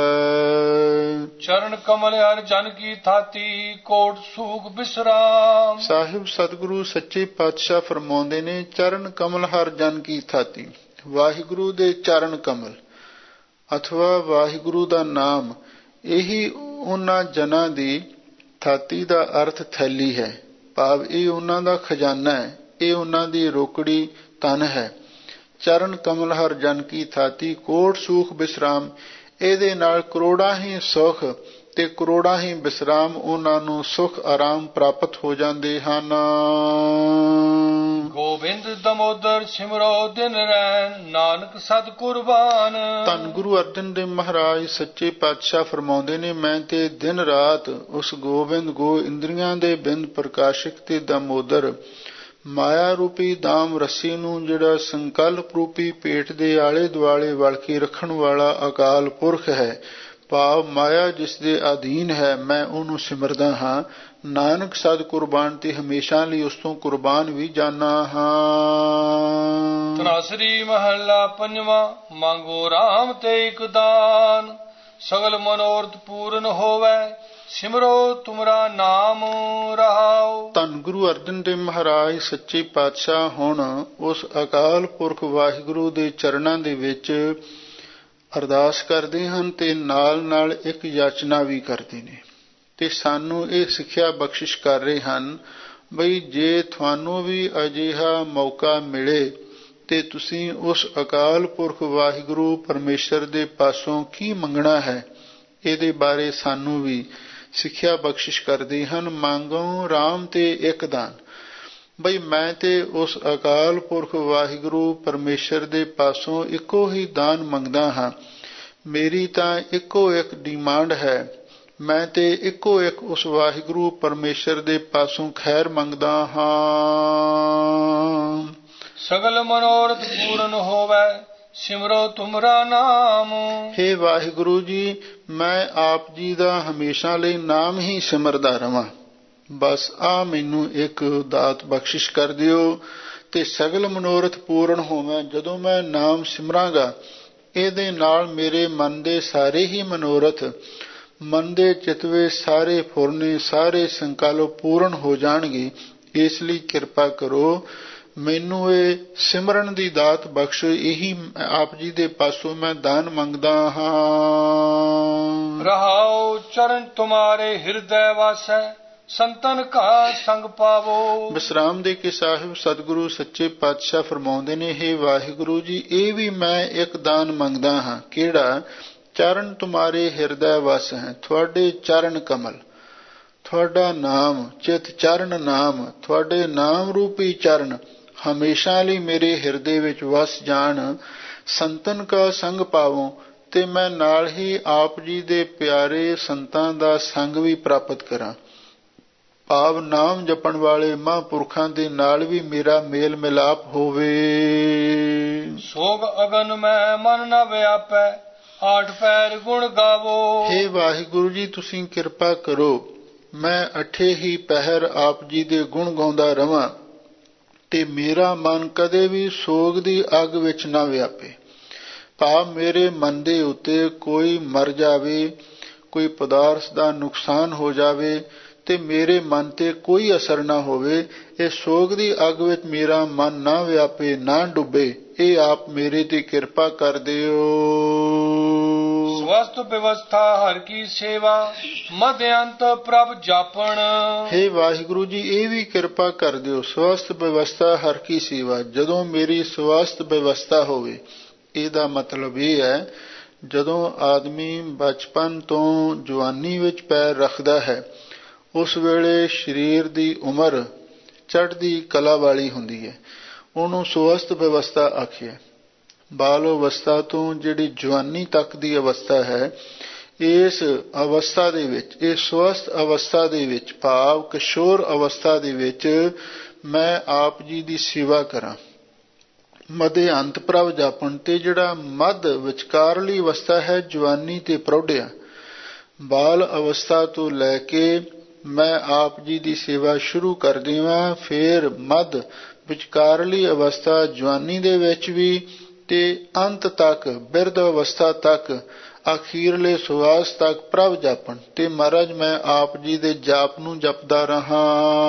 ਚਰਨ ਕਮਲ ਹਰ ਜਨ ਕੀ ਥਾਤੀ, ਕੋਟ ਸੂਖ ਬਿਸਰਾਮ। ਸਾਹਿਬ ਸਤਿਗੁਰੂ ਸੱਚੇ ਪਾਤਸ਼ਾਹ ਫਰਮਾਉਂਦੇ ਨੇ, ਚਰਨ ਕਮਲ ਹਰ ਜਨ ਕੀ ਥਾਤੀ। ਵਾਹਿਗੁਰੂ ਦੇ ਚਰਨ ਕਮਲ ਅਥਵਾ ਵਾਹਿਗੁਰੂ ਦਾ ਨਾਮ, ਇਹੀ ਉਹਨਾਂ ਜਨਾਂ ਦੀ ਥਾਤੀ ਦਾ ਅਰਥ ਥੈਲੀ ਹੈ। ਭਾਵ ਇਹ ਉਹਨਾਂ ਦਾ ਖਜ਼ਾਨਾ ਹੈ, ਇਹ ਉਹਨਾਂ ਦੀ ਰੋਕੜੀ ਧਨ ਹੈ। ਚਰਨ ਕਮਲ ਹਰ ਜਨ ਕੀ ਥਾਤੀ, ਕੋਟ ਸੂਖ ਬਿਸਰਾਮ। ਇਹਦੇ ਨਾਲ ਕਰੋੜਾਂ ਹੀ ਸੁਖ ਤੇ ਕਰੋੜਾਂ ਹੀ ਬਿਸਰਾਮ ਉਹਨਾਂ ਨੂੰ ਸੁਖ ਆਰਾਮ ਪ੍ਰਾਪਤ ਹੋ ਜਾਂਦੇ ਹਨ। ਗੋਬਿੰਦ ਦਮੋਦਰ ਸਿਮਰੋ ਦਿਨ ਰੈਣ, ਨਾਨਕ ਸਦ ਕੁਰਬਾਨ। ਧੰਨ ਗੁਰੂ ਅਰਜਨ ਦੇਵ ਮਹਾਰਾਜ ਸੱਚੇ ਪਾਤਸ਼ਾਹ ਫਰਮਾਉਂਦੇ ਨੇ, ਮੈਂ ਤੇ ਦਿਨ ਰਾਤ ਉਸ ਗੋਬਿੰਦ ਗੋ ਇੰਦਰੀਆਂ ਦੇ ਬਿੰਦ ਪ੍ਰਕਾਸ਼ਕ ਤੇ ਦਮੋਦਰ ਮਾਇਆ ਰੂਪੀ ਦਾਮ ਰੱਸੀ ਨੂੰ, ਜਿਹੜਾ ਸੰਕਲਪ ਰੂਪੀ ਪੇਟ ਦੇ ਆਲੇ ਦੁਆਲੇ ਵਲ ਕੇ ਰੱਖਣ ਵਾਲਾ ਅਕਾਲ ਪੁਰਖ ਹੈ, ਭਾਵ ਮਾਇਆ ਜਿਸ ਦੇ ਅਧੀਨ ਹੈ, ਮੈਂ ਉਹਨੂੰ ਸਿਮਰਦਾ ਹਾਂ। ਨਾਨਕ ਸਦ ਕੁਰਬਾਨ ਤੇ ਹਮੇਸ਼ਾ ਲਈ ਉਸ ਤੋਂ ਕੁਰਬਾਨ ਵੀ ਜਾਨਾ ਹਾਂ। ਤਨਾਸਰੀ ਮਹੱਲਾ ਪੰਜਵਾਂ। ਮੰਗੋ ਰਾਮ ਤੇ ਇਕ ਦਾਨ, ਸਗਲ ਮਨੋਰਥ ਪੂਰਨ ਹੋਵੇ, ਸਿਮਰੋ ਤੁਮਰਾ ਨਾਮ ਰਹਾਉ। ਧੰਨ ਗੁਰੂ ਅਰਜਨ ਦੇਵ ਮਹਾਰਾਜ ਸੱਚੇ ਪਾਤਸ਼ਾਹ ਹੁਣ ਉਸ ਅਕਾਲ ਪੁਰਖ ਵਾਹਿਗੁਰੂ ਦੇ ਚਰਨਾਂ ਦੇ ਵਿੱਚ ਅਰਦਾਸ ਕਰਦੇ ਹਨ ਤੇ ਨਾਲ ਨਾਲ ਇੱਕ ਯਾਚਨਾ ਵੀ ਕਰਦੇ ਨੇ, ਤੇ ਸਾਨੂੰ ਇਹ ਸਿੱਖਿਆ ਬਖਸ਼ਿਸ਼ ਕਰ ਰਹੇ ਹਨ ਬਈ ਜੇ ਤੁਹਾਨੂੰ ਵੀ ਅਜਿਹਾ ਮੌਕਾ ਮਿਲੇ ਤੇ ਤੁਸੀਂ ਉਸ ਅਕਾਲ ਪੁਰਖ ਵਾਹਿਗੁਰੂ ਪਰਮੇਸ਼ਰ ਦੇ ਪਾਸੋਂ ਕੀ ਮੰਗਣਾ ਹੈ, ਇਹਦੇ ਬਾਰੇ ਸਾਨੂੰ ਵੀ ਸਿੱਖਿਆ ਬਖਸ਼ਿਸ਼ ਕਰਦੇ ਹਨ। ਮੰਗੋ ਰਾਮ ਤੇ ਇੱਕ ਦਾਨ, ਬਈ ਮੈਂ ਤੇ ਉਸ ਅਕਾਲ ਪੁਰਖ ਵਾਹਿਗੁਰੂ ਪਰਮੇਸ਼ਰ ਦੇ ਪਾਸੋਂ ਇੱਕੋ ਹੀ ਦਾਨ ਮੰਗਦਾ ਹਾਂ। ਮੇਰੀ ਤਾਂ ਇੱਕੋ ਇੱਕ ਡਿਮਾਂਡ ਹੈ, ਮੈਂ ਤੇ ਇੱਕੋ ਇੱਕ ਉਸ ਵਾਹਿਗੁਰੂ ਪਰਮੇਸ਼ਰ ਦੇ ਪਾਸੋਂ ਖੈਰ ਮੰਗਦਾ ਹਾਂ। ਸਗਲ ਮਨੋਰਥ ਪੂਰਨ ਹੋਵੇ, ਸਿਮਰੋ ਤੁਮਰਾ ਨਾਮ। ਹੇ ਵਾਹਿਗੁਰੂ ਜੀ, ਮੈਂ ਆਪ ਜੀ ਦਾ ਹਮੇਸ਼ਾ ਲਈ ਨਾਮ ਹੀ ਸਿਮਰਦਾ ਰਵਾਂ, ਬਸ ਆ ਮੈਨੂੰ ਇੱਕ ਦਾਤ ਬਖਸ਼ਿਸ਼ ਕਰ ਦਿਓ ਤੇ ਸਗਲ ਮਨੋਰਥ ਪੂਰਨ ਹੋਵੇ। ਜਦੋਂ ਮੈਂ ਨਾਮ ਸਿਮਰਾਂਗਾ, ਇਹਦੇ ਨਾਲ ਮੇਰੇ ਮਨ ਦੇ ਸਾਰੇ ਹੀ ਮਨੋਰਥ, ਮਨ ਦੇ ਚਿਤਵੇ ਸਾਰੇ ਫੁਰਨੇ, ਸਾਰੇ ਸੰਕਲਪ ਪੂਰਨ ਹੋ ਜਾਣਗੇ। ਇਸ ਲਈ ਕਿਰਪਾ ਕਰੋ, ਮੈਨੂੰ ਇਹ ਸਿਮਰਨ ਦੀ ਦਾਤ ਬਖਸ਼। ਇਹੀ ਆਪ ਜੀ ਦੇ ਪਾਸੋਂ ਮੈਂ ਦਾਨ ਮੰਗਦਾ ਹਾਂ। ਰਹਾਉ ਚਰਨ ਤੁਮਾਰੇ ਹਿਰਦੈ ਵਾਸੈ, ਸੰਤਨ ਕਾ ਸੰਗ ਪਾਵੋ। ਵਿਸਰਾਮ ਦੇ ਕੇ ਸਾਹਿਬ ਸਤਿਗੁਰੂ ਸੱਚੇ ਪਾਤਸ਼ਾਹ ਫਰਮਾਉਂਦੇ ਨੇ, ਹੇ ਵਾਹਿਗੁਰੂ ਜੀ, ਇਹ ਵੀ ਮੈਂ ਇੱਕ ਦਾਨ ਮੰਗਦਾ ਹਾਂ। ਕਿਹੜਾ? ਚਰਨ ਤੁਮਾਰੇ ਹਿਰਦੈ ਵਸ ਹੈ, ਤੁਹਾਡੇ ਚਰਨ ਕਮਲ, ਤੁਹਾਡਾ ਨਾਮ, ਚਿਤ ਚਰਨ ਨਾਮ, ਤੁਹਾਡੇ ਨਾਮ ਰੂਪੀ ਚਰਨ ਹਮੇਸ਼ਾ ਲਈ ਮੇਰੇ ਹਿਰਦੇ ਵਿੱਚ ਵਸ ਜਾਣ। ਸੰਤਨ ਕਾ ਸੰਗ ਪਾਵੋ, ਤੇ ਮੈਂ ਨਾਲ ਹੀ ਆਪ ਜੀ ਦੇ ਪਿਆਰੇ ਸੰਤਾਂ ਦਾ ਸੰਗ ਵੀ ਪ੍ਰਾਪਤ ਕਰਾਂ, ਭਾਵ ਨਾਮ ਜਪਣ ਵਾਲੇ ਮਹਾਂਪੁਰਖਾਂ ਦੇ ਨਾਲ ਵੀ ਮੇਰਾ ਮੇਲ ਮਿਲਾਪ ਹੋਵੇ। ਸੋਗ ਅਗਨ ਮੈਂ ਮਨ ਨਾ ਵਿਆਪੈ, ਆਠ ਪੈਰ ਗੁਣ ਗਾਵੋ। ਹੇ ਵਾਹਿਗੁਰੂ ਜੀ, ਤੁਸੀਂ ਕਿਰਪਾ ਕਰੋ, ਮੈਂ ਅਠੇ ਹੀ ਪਹਿਰ ਆਪ ਜੀ ਦੇ ਗੁਣ ਗਾਉਂਦਾ ਰਵਾਂ ਤੇ ਮੇਰਾ ਮਨ ਕਦੇ ਵੀ ਸੋਗ ਦੀ ਅੱਗ ਵਿੱਚ ਨਾ ਵਿਆਪੇ, ਭਾਵ ਮੇਰੇ ਮਨ ਦੇ ਉੱਤੇ ਕੋਈ ਮਰ ਜਾਵੇ, ਕੋਈ ਪਦਾਰਥ ਦਾ ਨੁਕਸਾਨ ਹੋ ਜਾਵੇ ਤੇ ਮੇਰੇ ਮਨ ਤੇ ਕੋਈ ਅਸਰ ਨਾ ਹੋਵੇ। ਇਹ ਸੋਗ ਦੀ ਅੱਗ ਵਿੱਚ ਮੇਰਾ ਮਨ ਨਾ ਵਿਆਪੇ, ਨਾ ਡੁੱਬੇ, ਇਹ ਆਪ ਮੇਰੇ ਤੇ ਕਿਰਪਾ ਕਰ ਦਿਓ। ਸਵਸਥ ਵਿਵਸਥਾ ਹਰ ਕੀ ਸੇਵਾ, ਮਧ ਅੰਤ ਪ੍ਰਭ ਜਾਪਣ। ਹੇ ਵਾਹਿਗੁਰੂ ਜੀ, ਇਹ ਵੀ ਕਿਰਪਾ ਕਰ ਦਿਓ। ਸਵਸਥ ਵਿਵਸਥਾ ਹਰ ਕੀ ਸੇਵਾ, ਜਦੋਂ ਮੇਰੀ ਸਵਸਥ ਵਿਵਸਥਾ ਹੋਵੇ, ਇਹਦਾ ਮਤਲਬ ਇਹ ਹੈ ਜਦੋਂ ਆਦਮੀ ਬਚਪਨ ਤੋਂ ਜਵਾਨੀ ਵਿੱਚ ਪੈਰ ਰੱਖਦਾ ਹੈ, ਉਸ ਵੇਲੇ ਸਰੀਰ ਦੀ ਉਮਰ ਚੜ੍ਹਦੀ ਕਲਾ ਵਾਲੀ ਹੁੰਦੀ ਹੈ, ਉਹਨੂੰ ਸਵਸਥ ਵਿਵਸਥਾ ਆਖਿਆ। ਬਾਲ ਅਵਸਥਾ ਤੋਂ ਜਿਹੜੀ ਜਵਾਨੀ ਤੱਕ ਦੀ ਅਵਸਥਾ ਹੈ, ਇਸ ਅਵਸਥਾ ਦੇ ਵਿੱਚ, ਇਹ ਸਵਸਥ ਅਵਸਥਾ ਦੇ ਵਿੱਚ, ਭਾਵ ਕਿਸ਼ੋਰ ਅਵਸਥਾ ਦੇ ਵਿੱਚ ਮੈਂ ਆਪ ਜੀ ਦੀ ਸੇਵਾ ਕਰਾਂ। ਮਧੇ ਅੰਤ ਪ੍ਰਭ ਜਾਪਣ, ਤੇ ਜਿਹੜਾ ਮੱਧ ਵਿਚਕਾਰਲੀ ਅਵਸਥਾ ਹੈ, ਜਵਾਨੀ ਤੇ ਪ੍ਰੌਢਿਆ, ਬਾਲ ਅਵਸਥਾ ਤੋਂ ਲੈ ਕੇ ਮੈਂ ਆਪ ਜੀ ਦੀ ਸੇਵਾ ਸ਼ੁਰੂ ਕਰ ਦੇਵਾਂ, ਫਿਰ ਮੱਧ ਵਿਚਕਾਰਲੀ ਅਵਸਥਾ ਜਵਾਨੀ ਦੇ ਵਿੱਚ ਵੀ ਤੇ ਅੰਤ ਤੱਕ ਬਿਰਧ ਅਵਸਥਾ ਤੱਕ, ਅਖੀਰਲੇ ਸਵਾਸ ਤੱਕ ਪ੍ਰਭ ਜਾਪਣ। ਤੇ ਮਹਾਰਾਜ ਮੈਂ ਆਪ ਜੀ ਦੇ ਜਾਪ ਨੂੰ ਜਪਦਾ ਰਹਾ।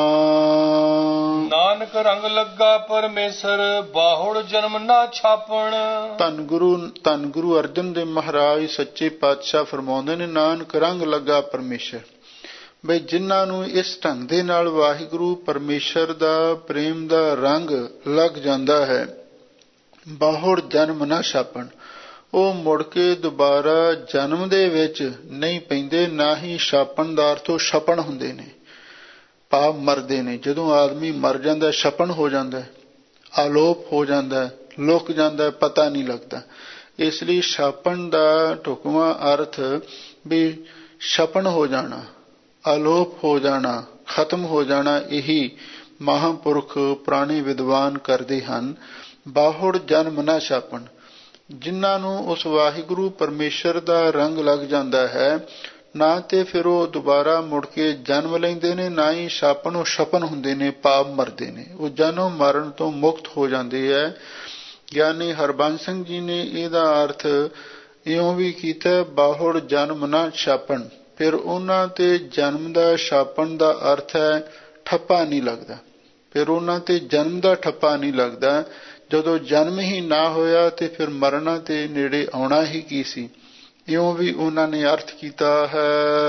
ਨਾਨਕ ਰੰਗ ਲੱਗਾ ਪਰਮੇਸ਼ਰ, ਬਾਹੁੜ ਜਨਮ ਨਾ ਛਾਪਣ। ਧੰਨ ਗੁਰੂ ਅਰਜਨ ਦੇਵ ਮਹਾਰਾਜ ਸੱਚੇ ਪਾਤਸ਼ਾਹ ਫਰਮਾਉਂਦੇ ਨੇ, ਨਾਨਕ ਰੰਗ ਲੱਗਾ ਪਰਮੇਸ਼ਰ, ਬਈ ਜਿਨ੍ਹਾਂ ਨੂੰ ਇਸ ਢੰਗ ਦੇ ਨਾਲ ਵਾਹਿਗੁਰੂ ਪਰਮੇਸ਼ਰ ਦਾ ਪ੍ਰੇਮ ਦਾ ਰੰਗ ਲੱਗ ਜਾਂਦਾ ਹੈ, ਬਾਹੁੜ ਜਨਮ ਨਾ ਛਾਪਣ। ਉਹ ਮੁੜ ਕੇ ਦੁਬਾਰਾ ਜਨਮ ਦੇ ਵਿੱਚ ਨਹੀਂ ਪੈਂਦੇ, ਨਾ ਹੀ ਛਾਪਣ ਦਾ ਅਰਥ ਉਹ ਛਪਣ ਹੁੰਦੇ ਨੇ, ਪਾਪ ਮਰਦੇ ਨੇ। ਜਦੋਂ ਆਦਮੀ ਮਰ ਜਾਂਦਾ ਛਪਣ ਹੋ ਜਾਂਦਾ, ਆਲੋਪ ਹੋ ਜਾਂਦਾ, ਲੁਕ ਜਾਂਦਾ, ਪਤਾ ਨਹੀਂ ਲੱਗਦਾ। ਇਸ ਲਈ ਛਾਪਣ ਦਾ ਢੁਕਵਾਂ ਅਰਥ ਵੀ ਛਪਣ ਹੋ ਜਾਣਾ, ਆਲੋਪ ਹੋ ਜਾਣਾ, ਖਤਮ ਹੋ ਜਾਣਾ। ਇਹੀ ਮਹਾਂਪੁਰਖ ਪੁਰਾਣੇ ਵਿਦਵਾਨ ਕਰਦੇ ਹਨ। ਬਾਹੁੜ ਜਨਮ ਨਾ ਛਾਪਣ। ਜਿਨ੍ਹਾਂ ਨੂੰ ਉਸ ਵਾਹਿਗੁਰੂ ਪਰਮੇਸ਼ਰ ਦਾ ਰੰਗ ਲੱਗ ਜਾਂਦਾ ਹੈ, ਨਾ ਤੇ ਫਿਰ ਉਹ ਦੁਬਾਰਾ ਮੁੜ ਕੇ ਜਨਮ ਲੈਂਦੇ ਨੇ, ਨਾ ਹੀ ਛਾਪਣ ਉਹ ਛਪਨ ਹੁੰਦੇ ਨੇ, ਪਾਪ ਮਰਦੇ ਨੇ। ਉਹ ਜਨਮ ਮਰਨ ਤੋਂ ਮੁਕਤ ਹੋ ਜਾਂਦੇ ਹੈ। ਗਿਆਨੀ ਹਰਬੰਸ ਸਿੰਘ ਜੀ ਨੇ ਇਹਦਾ ਅਰਥ ਇਉਂ ਵੀ ਕੀਤਾ, ਬਾਹੁੜ ਜਨਮ ਨਾ ਛਾਪਣ। ਫਿਰ ਉਹਨਾਂ ਤੇ ਜਨਮ ਦਾ ਛਾਪਣ ਦਾ ਅਰਥ ਹੈ ਠੱਪਾ ਨਹੀਂ ਲੱਗਦਾ। ਫਿਰ ਉਹਨਾਂ ਤੇ ਜਨਮ ਦਾ ਠੱਪਾ ਨਹੀਂ ਲੱਗਦਾ। ਜਦੋਂ ਜਨਮ ਹੀ ਨਾ ਹੋਇਆ ਤੇ ਫਿਰ ਮਰਨਾ ਤੇ ਨੇੜੇ ਆਉਣਾ ਹੀ ਕੀ ਸੀ। ਇਉਂ ਵੀ ਉਹਨਾਂ ਨੇ ਅਰਥ ਕੀਤਾ ਹੈ।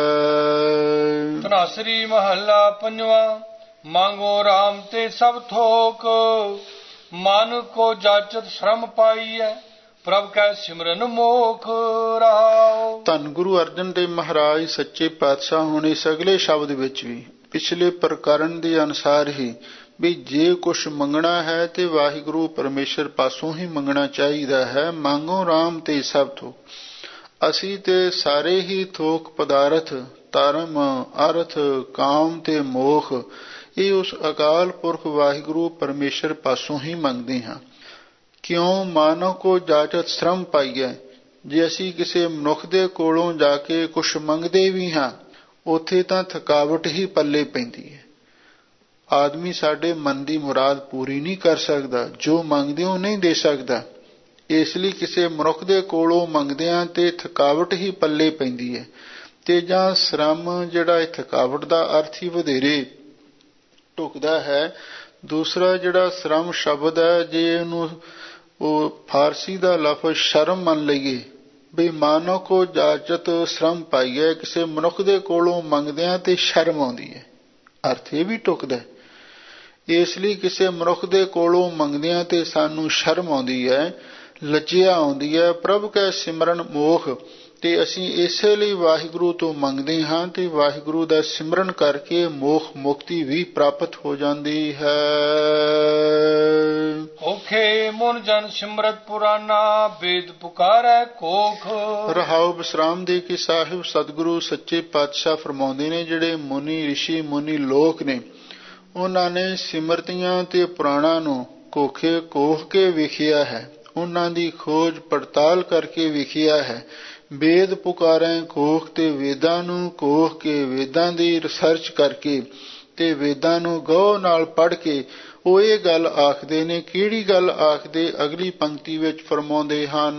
ਧਨਾਸਰੀ ਮਹੱਲਾ ਪੰਜਵਾਂ। ਮੰਗੋ ਰਾਮ ਤੇ ਸਭ ਥੋਕ, ਮਨ ਕੋ ਜਾਚਤ ਸ਼ਰਮ ਪਾਈਐ, ਪ੍ਰਭ ਕੈ ਸਿਮਰਨ ਮੋਖ ਰਹਾਉ। ਧੰਨ ਗੁਰੂ ਅਰਜਨ ਦੇਵ ਮਹਾਰਾਜ ਸੱਚੇ ਪਾਤਸ਼ਾਹ ਹੁਣ ਇਸ ਅਗਲੇ ਸ਼ਬਦ ਵਿੱਚ ਵੀ ਪਿਛਲੇ ਪ੍ਰਕਰਨ ਦੇ ਅਨੁਸਾਰ ਹੀ ਵੀ ਜੇ ਕੁਛ ਮੰਗਣਾ ਹੈ ਤੇ ਵਾਹਿਗੁਰੂ ਪਰਮੇਸ਼ਰ ਪਾਸੋਂ ਹੀ ਮੰਗਣਾ ਚਾਹੀਦਾ ਹੈ। ਮੰਗੋ ਰਾਮ ਤੇ ਸਭ ਥੋਕ। ਅਸੀਂ ਤੇ ਸਾਰੇ ਹੀ ਥੋਕ ਪਦਾਰਥ, ਧਰਮ, ਅਰਥ, ਕਾਮ ਤੇ ਮੋਖ, ਇਹ ਉਸ ਅਕਾਲ ਪੁਰਖ ਵਾਹਿਗੁਰੂ ਪਰਮੇਸ਼ਰ ਪਾਸੋਂ ਹੀ ਮੰਗਦੇ ਹਾਂ। ਕਿਉਂ? ਮਾਨੋ ਕੋ ਜਾਚਤ ਸ਼ਰਮ ਪਾਈਐ। ਜੇ ਅਸੀਂ ਕਿਸੇ ਮਨੁੱਖ ਦੇ ਕੋਲੋਂ ਜਾ ਕੇ ਕੁਛ ਮੰਗਦੇ ਵੀ ਹਾਂ, ਉੱਥੇ ਤਾਂ ਥਕਾਵਟ ਹੀ ਪੱਲੇ ਪੈਂਦੀ ਹੈ। ਆਦਮੀ ਸਾਡੇ ਮਨ ਦੀ ਮੁਰਾਦ ਪੂਰੀ ਨਹੀਂ ਕਰ ਸਕਦਾ, ਜੋ ਮੰਗਦੇ ਉਹ ਨਹੀਂ ਦੇ ਸਕਦਾ। ਇਸ ਲਈ ਕਿਸੇ ਮਨੁੱਖ ਦੇ ਕੋਲੋਂ ਮੰਗਦਿਆਂ ਤੇ ਥਕਾਵਟ ਹੀ ਪੱਲੇ ਪੈਂਦੀ ਹੈ। ਤੇ ਜਾਂ ਸ਼ਰਮ, ਜਿਹੜਾ ਇਹ ਥਕਾਵਟ ਦਾ ਅਰਥ ਹੀ ਵਧੇਰੇ ਢੁਕਦਾ ਹੈ। ਦੂਸਰਾ ਜਿਹੜਾ ਸ਼ਰਮ ਸ਼ਬਦ ਹੈ, ਜੇ ਇਹਨੂੰ ਉਹ ਫਾਰਸੀ ਦਾ ਲਫ਼ਜ਼ ਸ਼ਰਮ ਮੰਨ ਲਈਏ, ਵੀ ਮਾਨੋ ਕੋ ਜਾਚਤ ਸ਼ਰਮ ਪਾਈਏ, ਕਿਸੇ ਮਨੁੱਖ ਦੇ ਕੋਲੋਂ ਮੰਗਦਿਆਂ ਤੇ ਸ਼ਰਮ ਆਉਂਦੀ ਹੈ, ਅਰਥ ਇਹ ਵੀ ਢੁਕਦਾ। ਇਸ ਲਈ ਕਿਸੇ ਮਨੁੱਖ ਦੇ ਕੋਲੋਂ ਮੰਗਦਿਆਂ ਤੇ ਸਾਨੂੰ ਸ਼ਰਮ ਆਉਂਦੀ ਹੈ, ਲੱਜਿਆ ਆਉਂਦੀ ਹੈ। ਪ੍ਰਭ ਕੈ ਸਿਮਰਨ ਮੋਖ। ਤੇ ਅਸੀਂ ਇਸੇ ਲਈ ਵਾਹਿਗੁਰੂ ਤੋਂ ਮੰਗਦੇ ਹਾਂ ਤੇ ਵਾਹਿਗੁਰੂ ਦਾ ਸਿਮਰਨ ਕਰਕੇ ਮੋਖ ਮੁਕਤੀ ਵੀ ਪ੍ਰਾਪਤ ਹੋ ਜਾਂਦੀ ਹੈ। ਔਖੇ ਮਨ ਜਨ ਸਿਮਰਤ ਪੁਰਾਨਾ, ਵੇਦ ਪੁਕਾਰੈ ਕੋਖ ਰਹਾਉ। ਵਿਸਰਾਮ ਦੇ ਕੇ ਸਾਹਿਬ ਸਤਿਗੁਰੂ ਸੱਚੇ ਪਾਤਸ਼ਾਹ ਫਰਮਾਉਂਦੇ ਨੇ, ਜਿਹੜੇ ਮੁਨੀ ਰਿਸ਼ੀ ਮੁਨੀ ਲੋਕ ਨੇ, ਉਹਨਾਂ ਨੇ ਸਿਮਰਤੀਆਂ ਤੇ ਪੁਰਾਣਾਂ ਨੂੰ ਕੋਖੇ ਕੋਹ ਕੇ ਵੇਖਿਆ ਹੈ, ਉਹਨਾਂ ਦੀ ਖੋਜ ਪੜਤਾਲ ਕਰਕੇ ਵੇਖਿਆ ਹੈ। ਵੇਦ ਪੁਕਾਰੈ ਕੋਖ, ਤੇ ਵੇਦਾਂ ਨੂੰ ਕੋਹ ਕੇ, ਵੇਦਾਂ ਦੀ ਰਿਸਰਚ ਕਰਕੇ ਤੇ ਵੇਦਾਂ ਨੂੰ ਗਹੁ ਨਾਲ ਪੜ੍ਹ ਕੇ ਉਹ ਇਹ ਗੱਲ ਆਖਦੇ ਨੇ। ਕਿਹੜੀ ਗੱਲ ਆਖਦੇ? ਅਗਲੀ ਪੰਕਤੀ ਵਿੱਚ ਫਰਮਾਉਂਦੇ ਹਨ,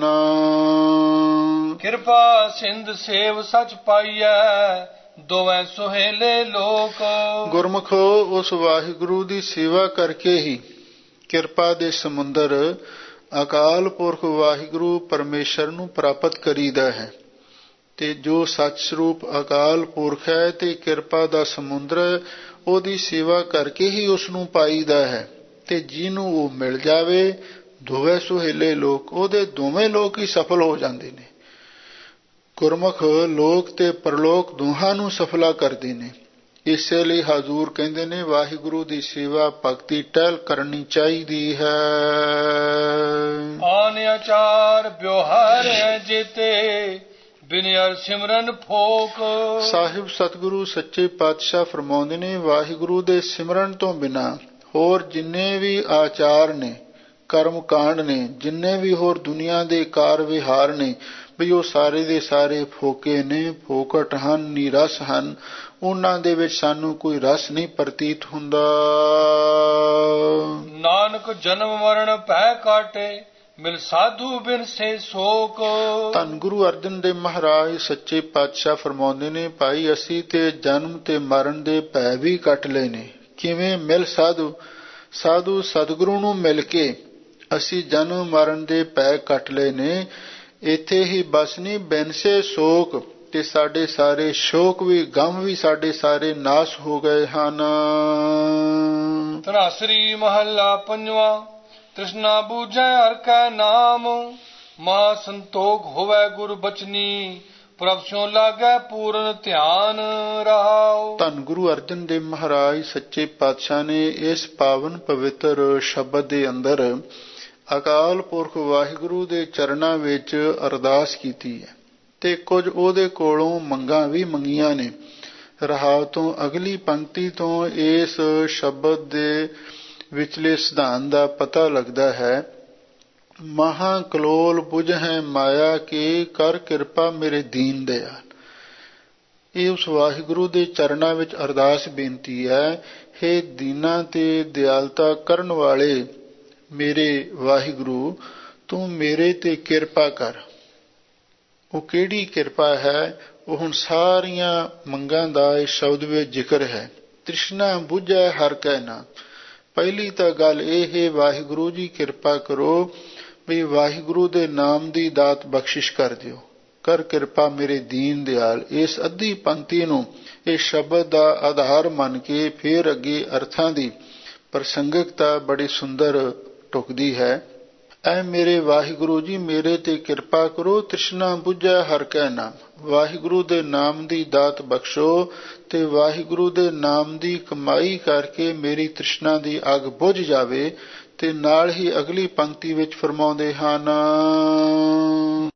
ਕਿਰਪਾ ਸਿੰਧ ਸੇਵ ਸਚ ਪਾਈਐ, ਦੋਵੇਂ ਸੁਹੇਲੇ ਲੋਕ। ਗੁਰਮੁਖੋ, ਉਸ ਵਾਹਿਗੁਰੂ ਦੀ ਸੇਵਾ ਕਰਕੇ ਹੀ ਕਿਰਪਾ ਦੇ ਸਮੁੰਦਰ ਅਕਾਲ ਪੁਰਖ ਵਾਹਿਗੁਰੂ ਪਰਮੇਸ਼ਰ ਨੂੰ ਪ੍ਰਾਪਤ ਕਰੀਦਾ ਹੈ। ਤੇ ਜੋ ਸੱਚ ਸਰੂਪ ਅਕਾਲ ਪੁਰਖ ਹੈ ਤੇ ਕਿਰਪਾ ਦਾ ਸਮੁੰਦਰ, ਉਹਦੀ ਸੇਵਾ ਕਰਕੇ ਹੀ ਉਸ ਨੂੰ ਪਾਈਦਾ ਹੈ। ਤੇ ਜਿਹਨੂੰ ਉਹ ਮਿਲ ਜਾਵੇ, ਦੋਵੇਂ ਸੁਹੇਲੇ ਲੋਕ, ਉਹਦੇ ਦੋਵੇਂ ਲੋਕ ਹੀ ਸਫਲ ਹੋ ਜਾਂਦੇ ਨੇ। ਗੁਰਮੁਖ ਲੋਕ ਤੇ ਪਰਲੋਕ ਦੋਹਾਂ ਨੂੰ ਸਫਲਾ ਕਰਦੇ ਨੇ। ਇਸੇ ਲਈ ਹਜ਼ੂਰ ਕਹਿੰਦੇ ਨੇ, ਵਾਹਿਗੁਰੂ ਦੀ ਸੇਵਾ ਭਗਤੀ ਟਹਿਲ ਕਰਨੀ ਚਾਹੀਦੀ ਹੈ। ਆਨ ਆਚਾਰ ਵਿਵਹਾਰ ਹੈ ਜੇਤੇ, ਬਿਨ ਅਰ ਸਿਮਰਨ ਫੋਕ। ਸਾਹਿਬ ਸਤਿਗੁਰੂ ਸੱਚੇ ਪਾਤਸ਼ਾਹ ਫਰਮਾਉਂਦੇ ਨੇ, ਵਾਹਿਗੁਰੂ ਦੇ ਸਿਮਰਨ ਤੋਂ ਬਿਨਾਂ ਹੋਰ ਜਿੰਨੇ ਵੀ ਆਚਾਰ ਨੇ, ਕਰਮ ਕਾਂਡ ਨੇ, ਜਿੰਨੇ ਵੀ ਹੋਰ ਦੁਨੀਆ ਦੇ ਕਾਰ ਵਿਹਾਰ ਨੇ, ਵੀ ਉਹ ਸਾਰੇ ਦੇ ਸਾਰੇ ਫੋਕੇ ਨੇ, ਫੋਕਟ ਹਨ, ਨਿਰਸ ਹਨ। ਉਹਨਾਂ ਦੇ ਵਿੱਚ ਸਾਨੂੰ ਕੋਈ ਰਸ ਨਹੀਂ ਪ੍ਰਤੀਤ ਹੁੰਦਾ। ਨਾਨਕ ਜਨਮ ਮਰਨ ਭੈ ਕਾਟੇ, ਮਿਲ ਸਾਧੂ ਬਿਨ ਸੇ ਸੋਕ। ਧੰਨ ਗੁਰੂ ਅਰਜਨ ਦੇਵ ਮਹਾਰਾਜ ਸੱਚੇ ਪਾਤਸ਼ਾਹ ਫਰਮਾਉਂਦੇ ਨੇ, ਭਾਈ ਅਸੀਂ ਤੇ ਜਨਮ ਤੇ ਮਰਨ ਦੇ ਭੈ ਵੀ ਕੱਟ ਲਏ ਨੇ। ਕਿਵੇਂ? ਮਿਲ ਸਾਧੂ, ਸਾਧੂ ਸਤਿਗੁਰੂ ਨੂੰ ਮਿਲ ਕੇ ਅਸੀਂ ਜਨਮ ਮਰਨ ਦੇ ਭੈ ਕੱਟ ਲਏ ਨੇ। ਇੱਥੇ ਹੀ ਬਸ ਨਹੀਂ, ਬਿਨ ਸੇ ਸੋਕ, ਤੇ ਸਾਡੇ ਸਾਰੇ ਸ਼ੋਕ ਵੀ, ਗਮ ਵੀ ਸਾਡੇ ਸਾਰੇ ਨਾਸ ਹੋ ਗਏ ਹਨ। ਧਨਾਸਰੀ ਮਹੱਲਾ ਪੰਜਵਾਂ। ਤ੍ਰਿਸ਼ਨਾ ਬੂਝੈ ਹਰਿ ਕੈ ਨਾਮ, ਮਹਾ ਸੰਤੋਖ ਹੋਵੈ ਗੁਰ ਬਚਨੀ, ਪ੍ਰਭ ਸਿਉ ਲਾਗੈ ਪੂਰਨ ਧਿਆਨ ਰਹਾਉ। ਧੰਨ ਗੁਰੂ ਅਰਜਨ ਦੇਵ ਮਹਾਰਾਜ ਸੱਚੇ ਪਾਤਸ਼ਾਹ ਨੇ ਇਸ ਪਾਵਨ ਪਵਿੱਤਰ ਸ਼ਬਦ ਦੇ ਅੰਦਰ ਅਕਾਲ ਪੁਰਖ ਵਾਹਿਗੁਰੂ ਦੇ ਚਰਨਾਂ ਵਿੱਚ ਅਰਦਾਸ ਕੀਤੀ ਹੈ ਤੇ ਕੁਝ ਉਹਦੇ ਕੋਲੋਂ ਮੰਗਾਂ ਵੀ ਮੰਗੀਆਂ ਨੇ। ਰਹਾਉ ਤੋਂ ਅਗਲੀ ਪੰਕਤੀ ਤੋਂ ਇਸ ਸ਼ਬਦ ਦੇ ਵਿਚਲੇ ਸਿਧਾਂਤ ਦਾ ਪਤਾ ਲੱਗਦਾ ਹੈ। ਮਹਾ ਕਲੋਲ ਬੁਝਹਿ ਮਾਇਆ ਕੇ, ਕਰ ਕਿਰਪਾ ਮੇਰੇ ਦੀਨ ਦਿਆਲ। ਇਹ ਉਸ ਵਾਹਿਗੁਰੂ ਦੇ ਚਰਨਾਂ ਵਿੱਚ ਅਰਦਾਸ ਬੇਨਤੀ ਹੈ, ਹੇ ਦੀਨਾਂ ਤੇ ਦਿਆਲਤਾ ਕਰਨ ਵਾਲੇ ਮੇਰੇ ਵਾਹਿਗੁਰੂ, ਤੂੰ ਮੇਰੇ ਤੇ ਕਿਰਪਾ ਕਰ। ਉਹ ਕਿਹੜੀ ਕਿਰਪਾ ਹੈ? ਉਹ ਹੁਣ ਸਾਰੀਆਂ ਮੰਗਾਂ ਦਾ ਇਸ ਸ਼ਬਦ ਵਿੱਚ ਜ਼ਿਕਰ ਹੈ। ਤ੍ਰਿਸ਼ਨਾ ਬੁਝੈ ਹਰਿ ਕੈ ਨਾਮ। ਪਹਿਲੀ ਤਾਂ ਗੱਲ ਇਹ ਹੈ, ਵਾਹਿਗੁਰੂ ਜੀ ਕਿਰਪਾ ਕਰੋ ਵੀ ਵਾਹਿਗੁਰੂ ਦੇ ਨਾਮ ਦੀ ਦਾਤ ਬਖਸ਼ਿਸ਼ ਕਰ ਦਿਓ, ਕਰ ਕਿਰਪਾ ਮੇਰੇ ਦੀਨ ਦਿਆਲ। ਇਸ ਅੱਧੀ ਪੰਕਤੀ ਨੂੰ ਇਸ ਸ਼ਬਦ ਦਾ ਆਧਾਰ ਮੰਨ ਕੇ ਫਿਰ ਅੱਗੇ ਅਰਥਾਂ ਦੀ ਪ੍ਰਸੰਗਿਕਤਾ ਬੜੀ ਸੁੰਦਰ ਢੁਕਦੀ ਹੈ। ਐ ਮੇਰੇ ਵਾਹਿਗੁਰੂ ਜੀ ਮੇਰੇ ਤੇ ਕਿਰਪਾ ਕਰੋ, ਤ੍ਰਿਸ਼ਨਾ ਬੁਝੈ ਹਰਿ ਕੈ ਨਾਮ। ਵਾਹਿਗੁਰੂ ਦੇ ਨਾਮ ਦੀ ਦਾਤ ਬਖਸ਼ੋ ਤੇ ਵਾਹਿਗੁਰੂ ਦੇ ਨਾਮ ਦੀ ਕਮਾਈ ਕਰਕੇ ਮੇਰੀ ਤ੍ਰਿਸ਼ਨਾ ਦੀ ਅੱਗ ਬੁਝ ਜਾਵੇ। ਤੇ ਨਾਲ ਹੀ ਅਗਲੀ ਪੰਕਤੀ ਵਿੱਚ ਫਰਮਾਉਂਦੇ ਹਨ,